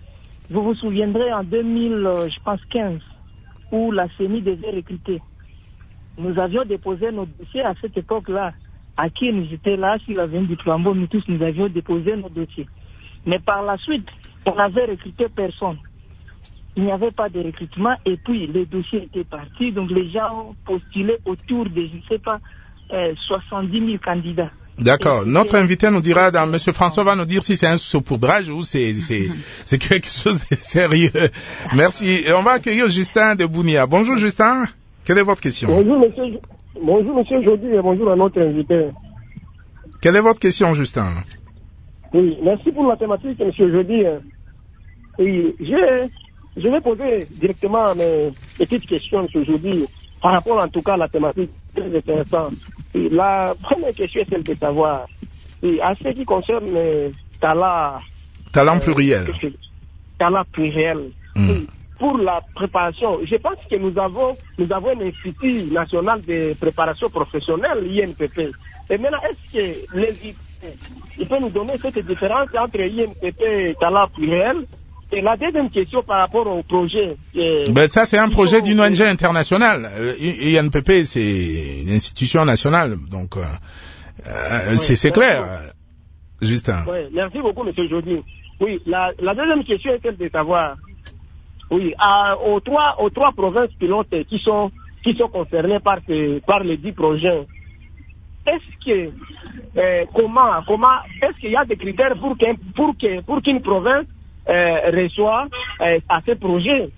[SPEAKER 10] vous vous souviendrez en 2015, où la CENI devait recruter. Nous avions déposé nos dossiers à cette époque-là. À qui nous étions là, sur la veine du Flambeau, nous tous, nous avions déposé nos dossiers. Mais par la suite, on n'avait recruté personne. Il n'y avait pas de recrutement et puis les dossiers étaient partis. Donc les gens ont postulé autour de, je ne sais pas, 70 000 candidats.
[SPEAKER 1] D'accord. Notre invité nous dira, Monsieur François va nous dire si c'est un saupoudrage ou c'est quelque chose de sérieux. Merci. Et on va accueillir Justin de Bounia. Bonjour Justin. Quelle est votre question?
[SPEAKER 11] Bonjour monsieur Jody et bonjour à notre invité.
[SPEAKER 1] Quelle est votre question, Justin?
[SPEAKER 11] Oui, merci pour la thématique, monsieur Jody. Oui, je vais poser directement mes petites questions, monsieur Jody, par rapport en tout cas à la thématique très intéressante. Et la première question est celle de savoir, à ce qui concerne
[SPEAKER 1] talent pluriel.
[SPEAKER 11] Talent pluriel. Pour la préparation, je pense que nous avons un institut national de préparation professionnelle, INPP. Et maintenant, est-ce que l'invité, il peut nous donner cette différence entre INPP et talent pluriel? Et la deuxième question par rapport au projet.
[SPEAKER 1] Ça, c'est un projet d'une ONG internationale. INPP, c'est une institution nationale. Donc, c'est clair, Justin.
[SPEAKER 11] Oui, merci beaucoup, monsieur Jody. Oui, la deuxième question est celle de savoir, oui, aux trois provinces pilotes qui sont concernées par les 10 projets, est-ce que, est-ce qu'il y a des critères pour qu'une province reçoit à ce projet?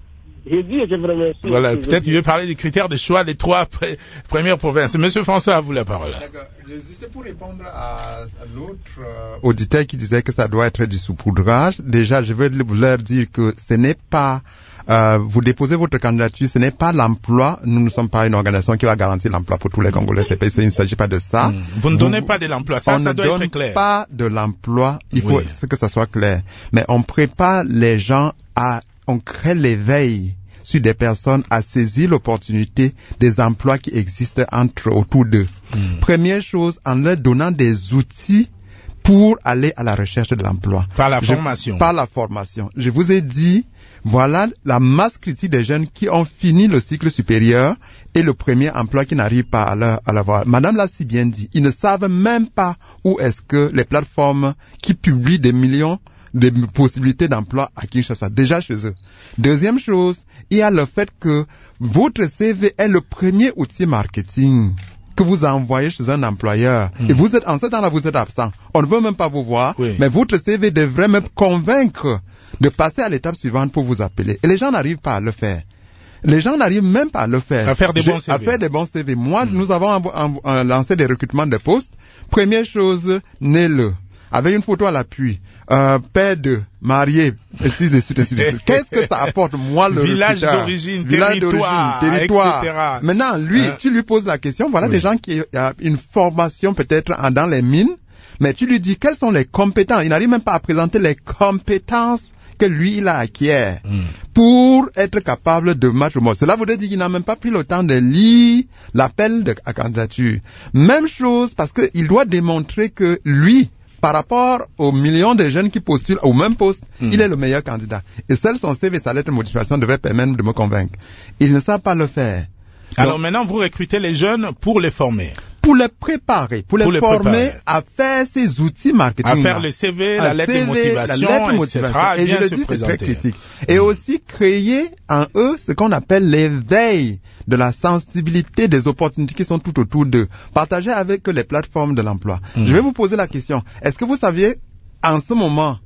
[SPEAKER 11] Je dis et je vous remercie.
[SPEAKER 1] Voilà, peut-être il veut parler des critères de choix des 3 premières provinces. Monsieur François, à vous la parole.
[SPEAKER 4] D'accord. Juste pour répondre à l'autre auditeur qui disait que ça doit être du saupoudrage, déjà je veux leur dire que ce n'est pas vous déposez votre candidature, ce n'est pas l'emploi. Nous ne sommes pas une organisation qui va garantir l'emploi pour tous les Congolais. Il ne s'agit pas de ça.
[SPEAKER 1] Vous ne donnez pas de l'emploi, ça doit être clair. On ne donne
[SPEAKER 4] pas de l'emploi, il faut que ça soit clair. Mais on prépare les gens on crée l'éveil sur des personnes à saisir l'opportunité des emplois qui existent autour d'eux. Première chose, en leur donnant des outils pour aller à la recherche de l'emploi.
[SPEAKER 1] Par la formation.
[SPEAKER 4] Par la formation. Je vous ai dit, voilà la masse critique des jeunes qui ont fini le cycle supérieur et le premier emploi qui n'arrive pas à l'avoir. Madame l'a si bien dit, ils ne savent même pas où est-ce que les plateformes qui publient des millions de possibilités d'emploi à Kinshasa, déjà chez eux. Deuxième chose, il y a le fait que votre CV est le premier outil marketing que vous envoyez chez un employeur. Et vous êtes, en ce temps-là, vous êtes absent. On ne veut même pas vous voir, mais votre CV devrait même convaincre de passer à l'étape suivante pour vous appeler. Et les gens n'arrivent pas à le faire. Les gens n'arrivent même pas à le faire.
[SPEAKER 1] À faire des bons CV.
[SPEAKER 4] À faire des bons CV. Moi, nous avons lancé des recrutements de postes. Première chose, né-le. Avec une photo à l'appui, père de, marié, ainsi de suite, ainsi de suite. Qu'est-ce que ça apporte, moi, le
[SPEAKER 1] village d'origine, territoire, etc.
[SPEAKER 4] Maintenant, lui, tu lui poses la question, voilà des gens qui ont une formation peut-être dans les mines, mais tu lui dis quelles sont les compétences. Il n'arrive même pas à présenter les compétences que lui, il a acquiert pour être capable de match au mot. Cela voudrait dire qu'il n'a même pas pris le temps de lire l'appel à candidature. Même chose, parce qu'il doit démontrer que lui, par rapport aux millions de jeunes qui postulent au même poste, il est le meilleur candidat. Et seul son CV, sa lettre de motivation devait permettre de me convaincre. Il ne sait pas le faire.
[SPEAKER 1] Alors maintenant, vous recrutez les jeunes pour les former.
[SPEAKER 4] Pour les préparer, pour les former à faire ces outils marketing.
[SPEAKER 1] À faire le CV, la lettre de motivation, etc.
[SPEAKER 4] Et je le dis, c'est très critique. Et aussi créer en eux ce qu'on appelle l'éveil de la sensibilité des opportunités qui sont tout autour d'eux. Partager avec eux les plateformes de l'emploi. Je vais vous poser la question. Est-ce que vous saviez, en ce moment,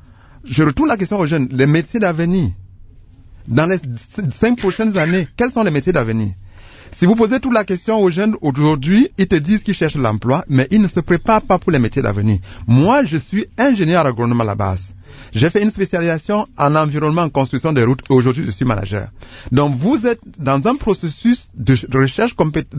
[SPEAKER 4] je retourne la question aux jeunes, les métiers d'avenir. Dans les 5 prochaines années, quels sont les métiers d'avenir? Si vous posez toute la question aux jeunes aujourd'hui, ils te disent qu'ils cherchent l'emploi, mais ils ne se préparent pas pour les métiers d'avenir. Moi, je suis ingénieur agronome à la base. J'ai fait une spécialisation en environnement, en construction des routes, et aujourd'hui je suis manager. Donc vous êtes dans un processus de recherche,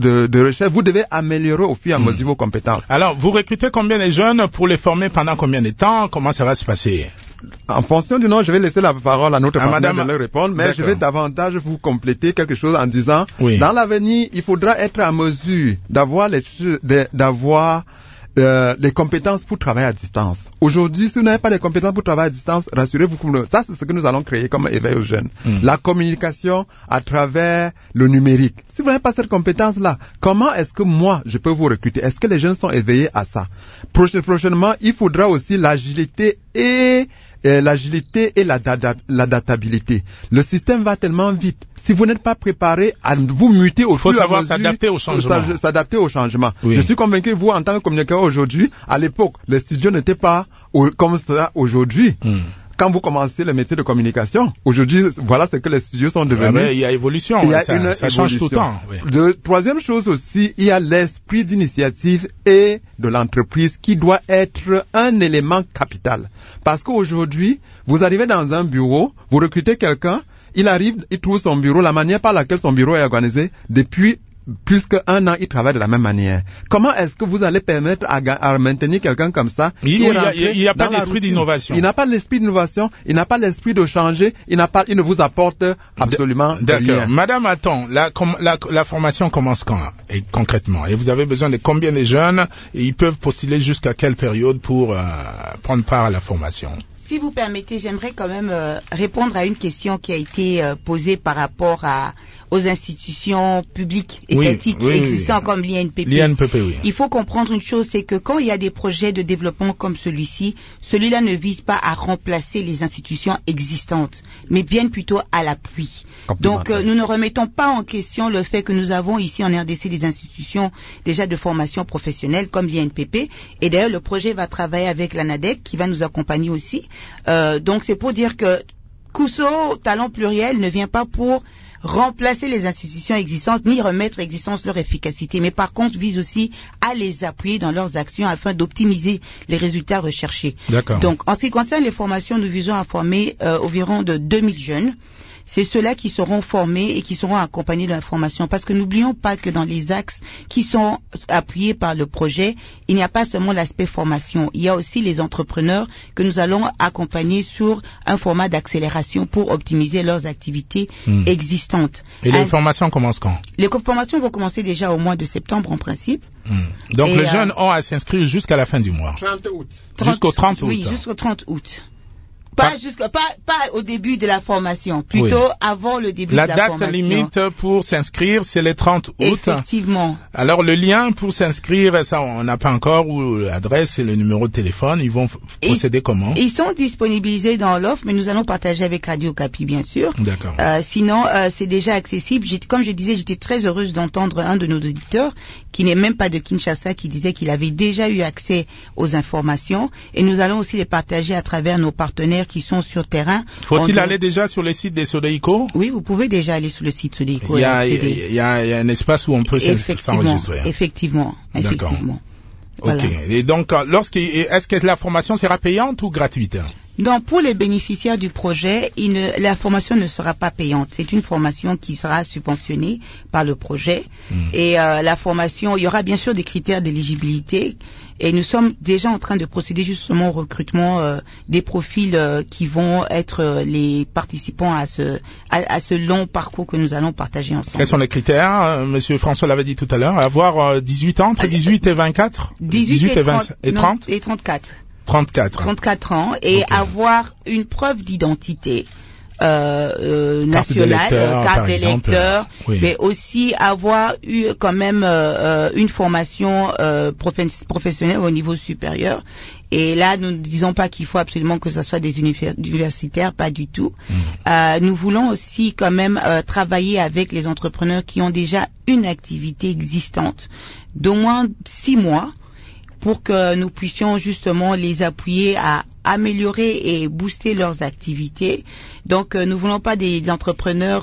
[SPEAKER 4] vous devez améliorer au fur et à mesure vos compétences.
[SPEAKER 1] Alors, vous recrutez combien de jeunes pour les former pendant combien de temps? Comment ça va se passer?
[SPEAKER 4] En fonction du nom, je vais laisser la parole à notre partenaire de leur répondre, mais je vais davantage vous compléter quelque chose en disant, dans l'avenir, il faudra être à mesure d'avoir les compétences pour travailler à distance. Aujourd'hui, si vous n'avez pas les compétences pour travailler à distance, rassurez-vous, ça c'est ce que nous allons créer comme éveil aux jeunes. La communication à travers le numérique. Si vous n'avez pas cette compétence-là, comment est-ce que moi, je peux vous recruter? Est-ce que les jeunes sont éveillés à ça? Prochainement, il faudra aussi l'agilité et l'adaptabilité. Le système va tellement vite. Si vous n'êtes pas préparé à vous muter au fur et à mesure, il faut savoir
[SPEAKER 1] s'adapter au changement.
[SPEAKER 4] S'adapter au changement.
[SPEAKER 1] Oui.
[SPEAKER 4] Je suis convaincu, vous, en tant que communicateur aujourd'hui, à l'époque, les studios n'étaient pas comme ça aujourd'hui. Quand vous commencez le métier de communication, aujourd'hui, voilà ce que les studios sont devenus.
[SPEAKER 1] Il y a évolution, ça change tout le temps. Oui.
[SPEAKER 4] Troisième chose aussi, il y a l'esprit d'initiative et de l'entreprise qui doit être un élément capital. Parce qu'aujourd'hui, vous arrivez dans un bureau, vous recrutez quelqu'un, il arrive, il trouve son bureau, la manière par laquelle son bureau est organisé, depuis plus qu'un an, il travaille de la même manière. Comment est-ce que vous allez permettre à maintenir quelqu'un comme ça?
[SPEAKER 1] Il n'y a pas d'esprit d'innovation.
[SPEAKER 4] Il n'a pas l'esprit d'innovation, il n'a pas l'esprit de changer, il ne vous apporte absolument rien.
[SPEAKER 1] D'accord. Madame, attends, la formation commence quand, et concrètement? Et vous avez besoin de combien de jeunes, et ils peuvent postuler jusqu'à quelle période pour prendre part à la formation?
[SPEAKER 9] Si vous permettez, j'aimerais quand même répondre à une question qui a été posée par rapport aux institutions publiques étatiques existant comme l'INPP.
[SPEAKER 1] L'INPP, oui.
[SPEAKER 9] Il faut comprendre une chose, c'est que quand il y a des projets de développement comme celui-ci, celui-là ne vise pas à remplacer les institutions existantes, mais bien plutôt à l'appui. Donc, nous ne remettons pas en question le fait que nous avons ici en RDC des institutions déjà de formation professionnelle comme l'INPP. Et d'ailleurs, le projet va travailler avec l'ANADEC qui va nous accompagner aussi. Donc, c'est pour dire que CUSO, Talent Pluriel, ne vient pas pour remplacer les institutions existantes ni remettre l'existence leur efficacité, mais par contre vise aussi à les appuyer dans leurs actions afin d'optimiser les résultats recherchés.
[SPEAKER 1] D'accord.
[SPEAKER 9] Donc, en ce qui concerne les formations, nous visons à former environ de 2000 jeunes. C'est ceux-là qui seront formés et qui seront accompagnés de la formation. Parce que n'oublions pas que dans les axes qui sont appuyés par le projet, il n'y a pas seulement l'aspect formation. Il y a aussi les entrepreneurs que nous allons accompagner sur un format d'accélération pour optimiser leurs activités existantes.
[SPEAKER 1] Et les formations commencent quand?
[SPEAKER 9] Les formations vont commencer déjà au mois de septembre en principe.
[SPEAKER 1] Donc les jeunes ont à s'inscrire jusqu'à la fin du mois.
[SPEAKER 4] 30 août.
[SPEAKER 1] Jusqu'au 30 août.
[SPEAKER 9] Oui, jusqu'au 30 août. Pas au début de la formation, plutôt avant le début de la formation.
[SPEAKER 1] La date limite pour s'inscrire, c'est le 30 août.
[SPEAKER 9] Effectivement.
[SPEAKER 1] Alors le lien pour s'inscrire, ça on n'a pas encore, ou l'adresse et le numéro de téléphone, ils vont procéder comment?
[SPEAKER 9] Ils sont disponibilisés dans l'offre, mais nous allons partager avec Radio Capi, bien sûr.
[SPEAKER 1] D'accord.
[SPEAKER 9] Sinon, c'est déjà accessible. Comme je disais, j'étais très heureuse d'entendre un de nos auditeurs, qui n'est même pas de Kinshasa, qui disait qu'il avait déjà eu accès aux informations, et nous allons aussi les partager à travers nos partenaires qui sont sur terrain.
[SPEAKER 1] Faut-il aller déjà sur le site des Sodeïco?
[SPEAKER 9] Oui, vous pouvez déjà aller sur le site Sodeïco.
[SPEAKER 1] Il y a un espace où on peut s'enregistrer.
[SPEAKER 9] Effectivement.
[SPEAKER 1] D'accord.
[SPEAKER 9] Voilà.
[SPEAKER 1] Ok. Et donc, est-ce que la formation sera payante ou gratuite?
[SPEAKER 9] Donc, pour les bénéficiaires du projet, la formation ne sera pas payante. C'est une formation qui sera subventionnée par le projet. Et la formation, il y aura bien sûr des critères d'éligibilité. Et nous sommes déjà en train de procéder justement au recrutement des profils qui vont être les participants à ce long parcours que nous allons partager ensemble.
[SPEAKER 1] Quels sont les critères? Monsieur François l'avait dit tout à l'heure. Avoir 18 ans, entre 18 et 24?
[SPEAKER 9] 18 et 30?
[SPEAKER 1] Et
[SPEAKER 9] 34.
[SPEAKER 1] 34
[SPEAKER 9] ans et avoir une preuve d'identité nationale, carte d'électeur, mais aussi avoir eu quand même une formation professionnelle au niveau supérieur. Et là, nous ne disons pas qu'il faut absolument que ce soit des universitaires, pas du tout. Nous voulons aussi quand même travailler avec les entrepreneurs qui ont déjà une activité existante d'au moins 6 mois, pour que nous puissions justement les appuyer à améliorer et booster leurs activités. Donc, nous voulons pas des entrepreneurs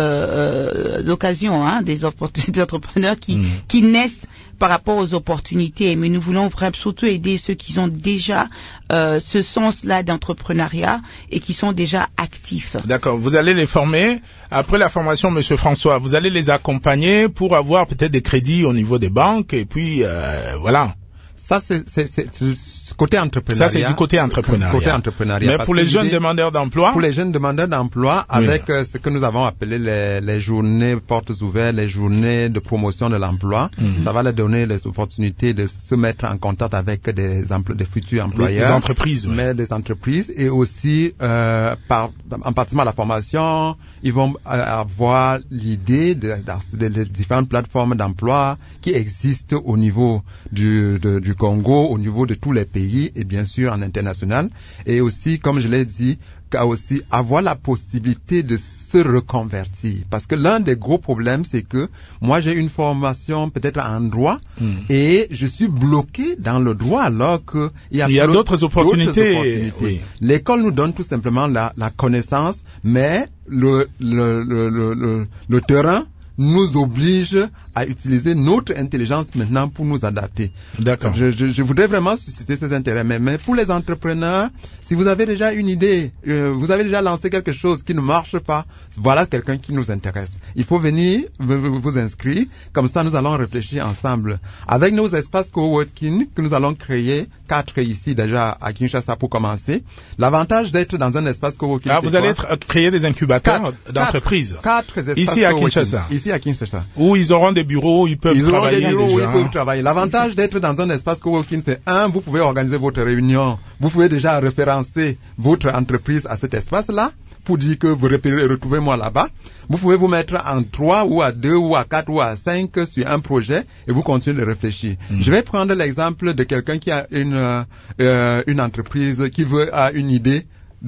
[SPEAKER 9] d'occasion, des entrepreneurs qui naissent par rapport aux opportunités, mais nous voulons vraiment surtout aider ceux qui ont déjà ce sens-là d'entrepreneuriat et qui sont déjà actifs.
[SPEAKER 1] D'accord. Vous allez les former. Après la formation, Monsieur François, vous allez les accompagner pour avoir peut-être des crédits au niveau des banques et puis voilà.
[SPEAKER 4] Ça, c'est côté entrepreneuriat.
[SPEAKER 1] Ça, c'est du côté entrepreneuriat. Mais pour les jeunes demandeurs d'emploi?
[SPEAKER 4] Pour les jeunes demandeurs d'emploi, avec ce que nous avons appelé les journées portes ouvertes, les journées de promotion de l'emploi, ça va leur donner les opportunités de se mettre en contact avec des futurs employeurs.
[SPEAKER 1] Des entreprises,
[SPEAKER 4] mais des entreprises. Et aussi, en participant à la formation, ils vont avoir l'idée de différentes plateformes d'emploi qui existent au niveau du Congo, au niveau de tous les pays et bien sûr en international. Et aussi, comme je l'ai dit, aussi avoir la possibilité de se reconvertir. Parce que l'un des gros problèmes, c'est que moi, j'ai une formation peut-être en droit et je suis bloqué dans le droit alors qu'il y a
[SPEAKER 1] d'autres opportunités. Oui.
[SPEAKER 4] L'école nous donne tout simplement la connaissance, mais le terrain nous oblige à utiliser notre intelligence maintenant pour nous adapter.
[SPEAKER 1] D'accord.
[SPEAKER 4] Je voudrais vraiment susciter cet intérêt. Mais pour les entrepreneurs, si vous avez déjà une idée, vous avez déjà lancé quelque chose qui ne marche pas, voilà quelqu'un qui nous intéresse. Il faut venir vous inscrire. Comme ça, nous allons réfléchir ensemble. Avec nos espaces coworking que nous allons créer, 4 ici déjà à Kinshasa pour commencer. L'avantage d'être dans un espace coworking.
[SPEAKER 1] Vous allez créer des incubateurs d'entreprises.
[SPEAKER 4] 4 espaces
[SPEAKER 1] ici à Kinshasa.
[SPEAKER 4] Ici à Kinshasa.
[SPEAKER 1] Où ils auront des bureaux où ils peuvent travailler.
[SPEAKER 4] L'avantage d'être dans un espace coworking, c'est vous pouvez organiser votre réunion. Vous pouvez déjà référencer votre entreprise à cet espace-là pour dire que vous retrouvez-moi là-bas. Vous pouvez vous mettre en 3 ou à 2 ou à 4 ou à 5 sur un projet et vous continuez de réfléchir. Je vais prendre l'exemple de quelqu'un qui a une entreprise qui a une idée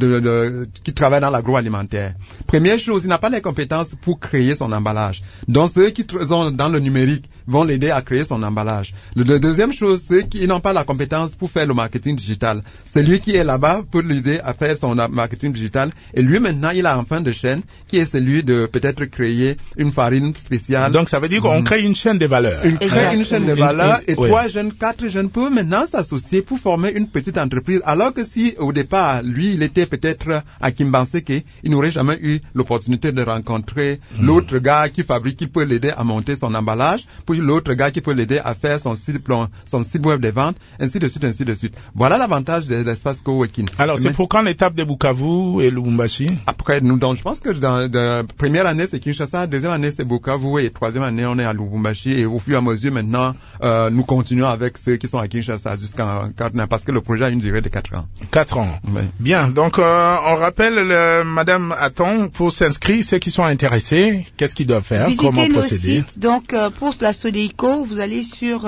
[SPEAKER 4] qui travaille dans l'agroalimentaire. Première chose, il n'a pas les compétences pour créer son emballage. Donc ceux qui sont dans le numérique vont l'aider à créer son emballage. La deuxième chose, ceux qui n'ont pas la compétence pour faire le marketing digital. C'est lui qui est là-bas pour l'aider à faire son marketing digital. Et lui maintenant, il a en fin de chaîne qui est celui de peut-être créer une farine spéciale.
[SPEAKER 1] Donc ça veut dire qu'on crée une chaîne de valeur.
[SPEAKER 4] Une chaîne de valeur et 4 jeunes peuvent maintenant s'associer pour former une petite entreprise. Alors que si au départ, lui, il était peut-être à Kimbanseke, il n'aurait jamais eu l'opportunité de rencontrer l'autre gars qui fabrique, qui peut l'aider à monter son emballage, puis l'autre gars qui peut l'aider à faire son site web de vente, ainsi de suite, ainsi de suite. Voilà l'avantage de l'espace coworking.
[SPEAKER 1] Alors, c'est pour quand l'étape de Bukavu et Lubumbashi?
[SPEAKER 4] Après, je pense que première année, c'est Kinshasa, deuxième année, c'est Bukavu, et troisième année, on est à Lubumbashi, et au fur et à mesure, maintenant, nous continuons avec ceux qui sont à Kinshasa jusqu'à 4 ans, parce que le projet a une durée de 4 ans.
[SPEAKER 1] 4 ans. Oui. Bien. Donc, on rappelle, Madame Atton, pour s'inscrire, ceux qui sont intéressés, qu'est-ce qu'ils doivent faire?
[SPEAKER 9] Visitez
[SPEAKER 1] comment procéder?
[SPEAKER 9] Sites. Donc, pour la SODEICO, vous allez sur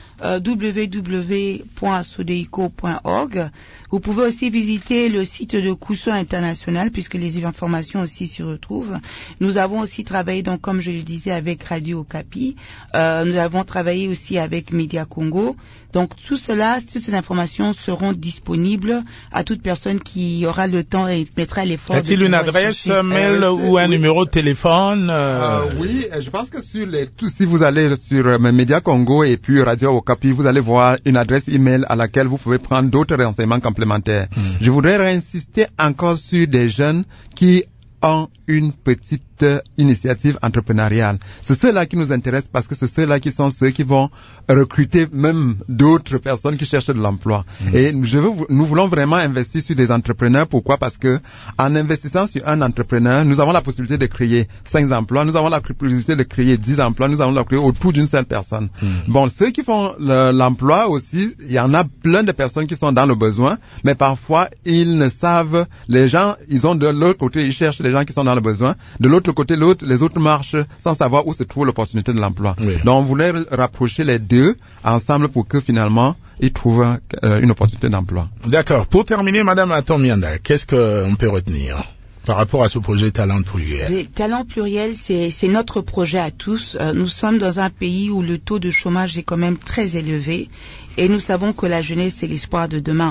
[SPEAKER 9] www.sodeico.org. Vous pouvez aussi visiter le site de Cousso International puisque les informations aussi s'y retrouvent. Nous avons aussi travaillé, donc comme je le disais, avec Radio Okapi. Nous avons travaillé aussi avec Média Congo. Donc toutes ces informations seront disponibles à toute personne qui aura le temps et mettra l'effort.
[SPEAKER 1] Est-il une adresse mail ou un numéro de téléphone?
[SPEAKER 4] Oui, je pense que si vous allez sur Média Congo et puis Radio Okapi, vous allez voir une adresse email à laquelle vous pouvez prendre d'autres renseignements complémentaires. Je voudrais réinsister encore sur des jeunes qui ont une petite initiative entrepreneuriale. C'est ceux-là qui nous intéressent parce que c'est ceux-là qui sont ceux qui vont recruter même d'autres personnes qui cherchent de l'emploi. Et nous voulons vraiment investir sur des entrepreneurs. Pourquoi? Parce que en investissant sur un entrepreneur, nous avons la possibilité de créer 5 emplois, nous avons la possibilité de créer 10 emplois, nous avons la possibilité autour d'une seule personne. Bon, ceux qui font l'emploi aussi, il y en a plein de personnes qui sont dans le besoin, mais parfois ils ne savent, les gens, ils ont de l'autre côté, ils cherchent les gens qui sont dans le besoin, de l'autre côté, les autres marchent sans savoir où se trouve l'opportunité de l'emploi. Oui. Donc, on voulait rapprocher les deux ensemble pour que finalement, ils trouvent une opportunité d'emploi.
[SPEAKER 1] D'accord. Pour terminer, Madame Atton Mianda, qu'est-ce qu'on peut retenir par rapport à ce projet Talent Pluriel?
[SPEAKER 9] Talent Pluriel, c'est notre projet à tous. Nous sommes dans un pays où le taux de chômage est quand même très élevé et nous savons que la jeunesse, c'est l'espoir de demain.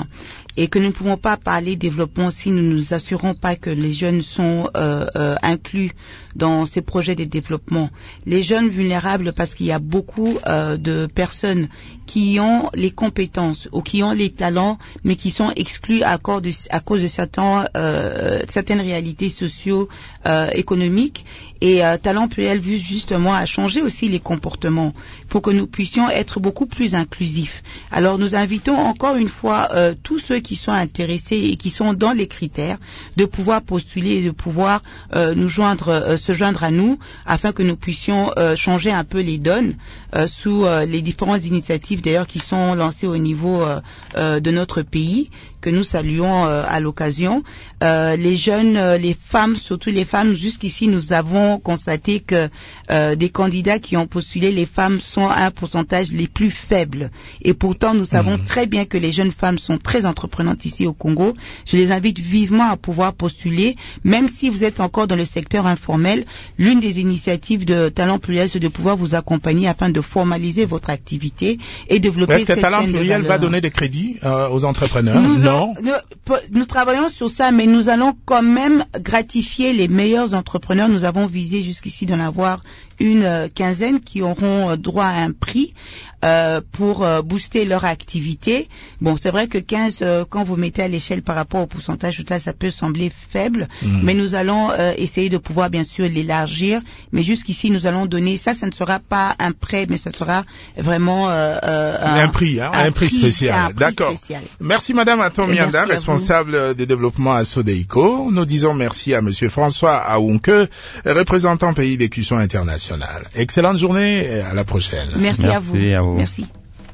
[SPEAKER 9] et que nous ne pouvons pas parler développement si nous ne nous assurons pas que les jeunes sont inclus dans ces projets de développement. Les jeunes vulnérables, parce qu'il y a beaucoup de personnes qui ont les compétences ou qui ont les talents, mais qui sont exclus à cause de certaines réalités socio-économiques. Et Talent PL vise justement à changer aussi les comportements pour que nous puissions être beaucoup plus inclusifs. Alors nous invitons encore une fois tous ceux qui sont intéressés et qui sont dans les critères de pouvoir postuler et de pouvoir se joindre à nous afin que nous puissions changer un peu les donnes sous les différentes initiatives d'ailleurs qui sont lancées au niveau de notre pays, que nous saluons à l'occasion. Les jeunes, les femmes, surtout les femmes, jusqu'ici nous avons constaté que des candidats qui ont postulé, les femmes sont à un pourcentage les plus faibles. Et pourtant, nous savons très bien que les jeunes femmes sont très entreprenantes ici au Congo. Je les invite vivement à pouvoir postuler, même si vous êtes encore dans le secteur informel. L'une des initiatives de Talent Pluriel, c'est de pouvoir vous accompagner afin de formaliser votre activité et développer cette chaîne de valeur.
[SPEAKER 1] Est-ce que Talent Pluriel va donner des crédits aux entrepreneurs?
[SPEAKER 9] Nous travaillons sur ça, mais nous allons quand même gratifier les meilleurs entrepreneurs. Nous avons visé jusqu'ici d'en avoir une quinzaine qui auront droit à un prix pour booster leur activité. Bon, c'est vrai que 15, quand vous mettez à l'échelle par rapport au pourcentage total, ça peut sembler faible, mais nous allons essayer de pouvoir bien sûr l'élargir. Mais jusqu'ici, nous allons donner, ça ne sera pas un prêt, mais ça sera vraiment
[SPEAKER 1] un prix spécial. D'accord. Merci Madame Atomianda, responsable des développements à Sodeïco. Nous disons merci à Monsieur François Aounke, représentant pays d'écution internationale. Excellente journée et à la prochaine.
[SPEAKER 9] Merci à vous. Merci.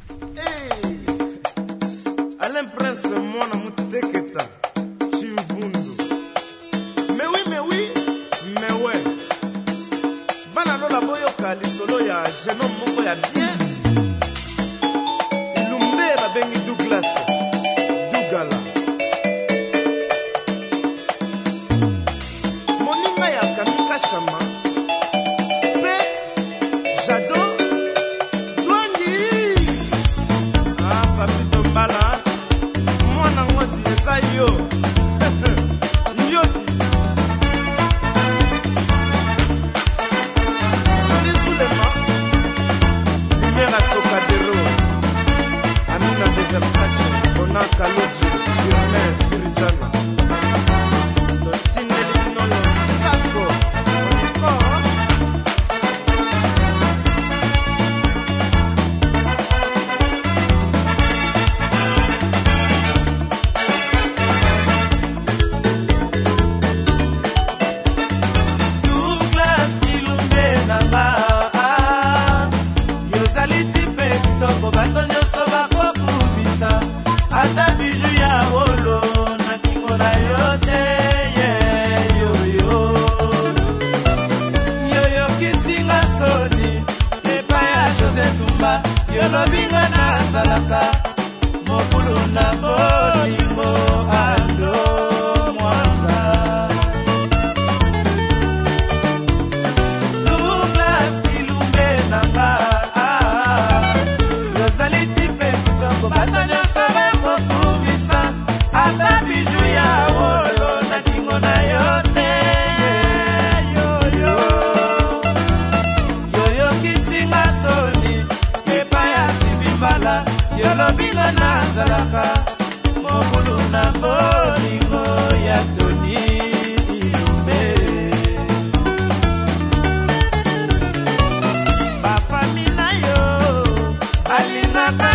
[SPEAKER 12] Alain Prince, moi, mais ouais. Banano la boyoka, lisolo ya jeune moko ya bien. Ilumbe la bengi Douglas. Dougala. Moninga ya kamika shama.
[SPEAKER 13] Alina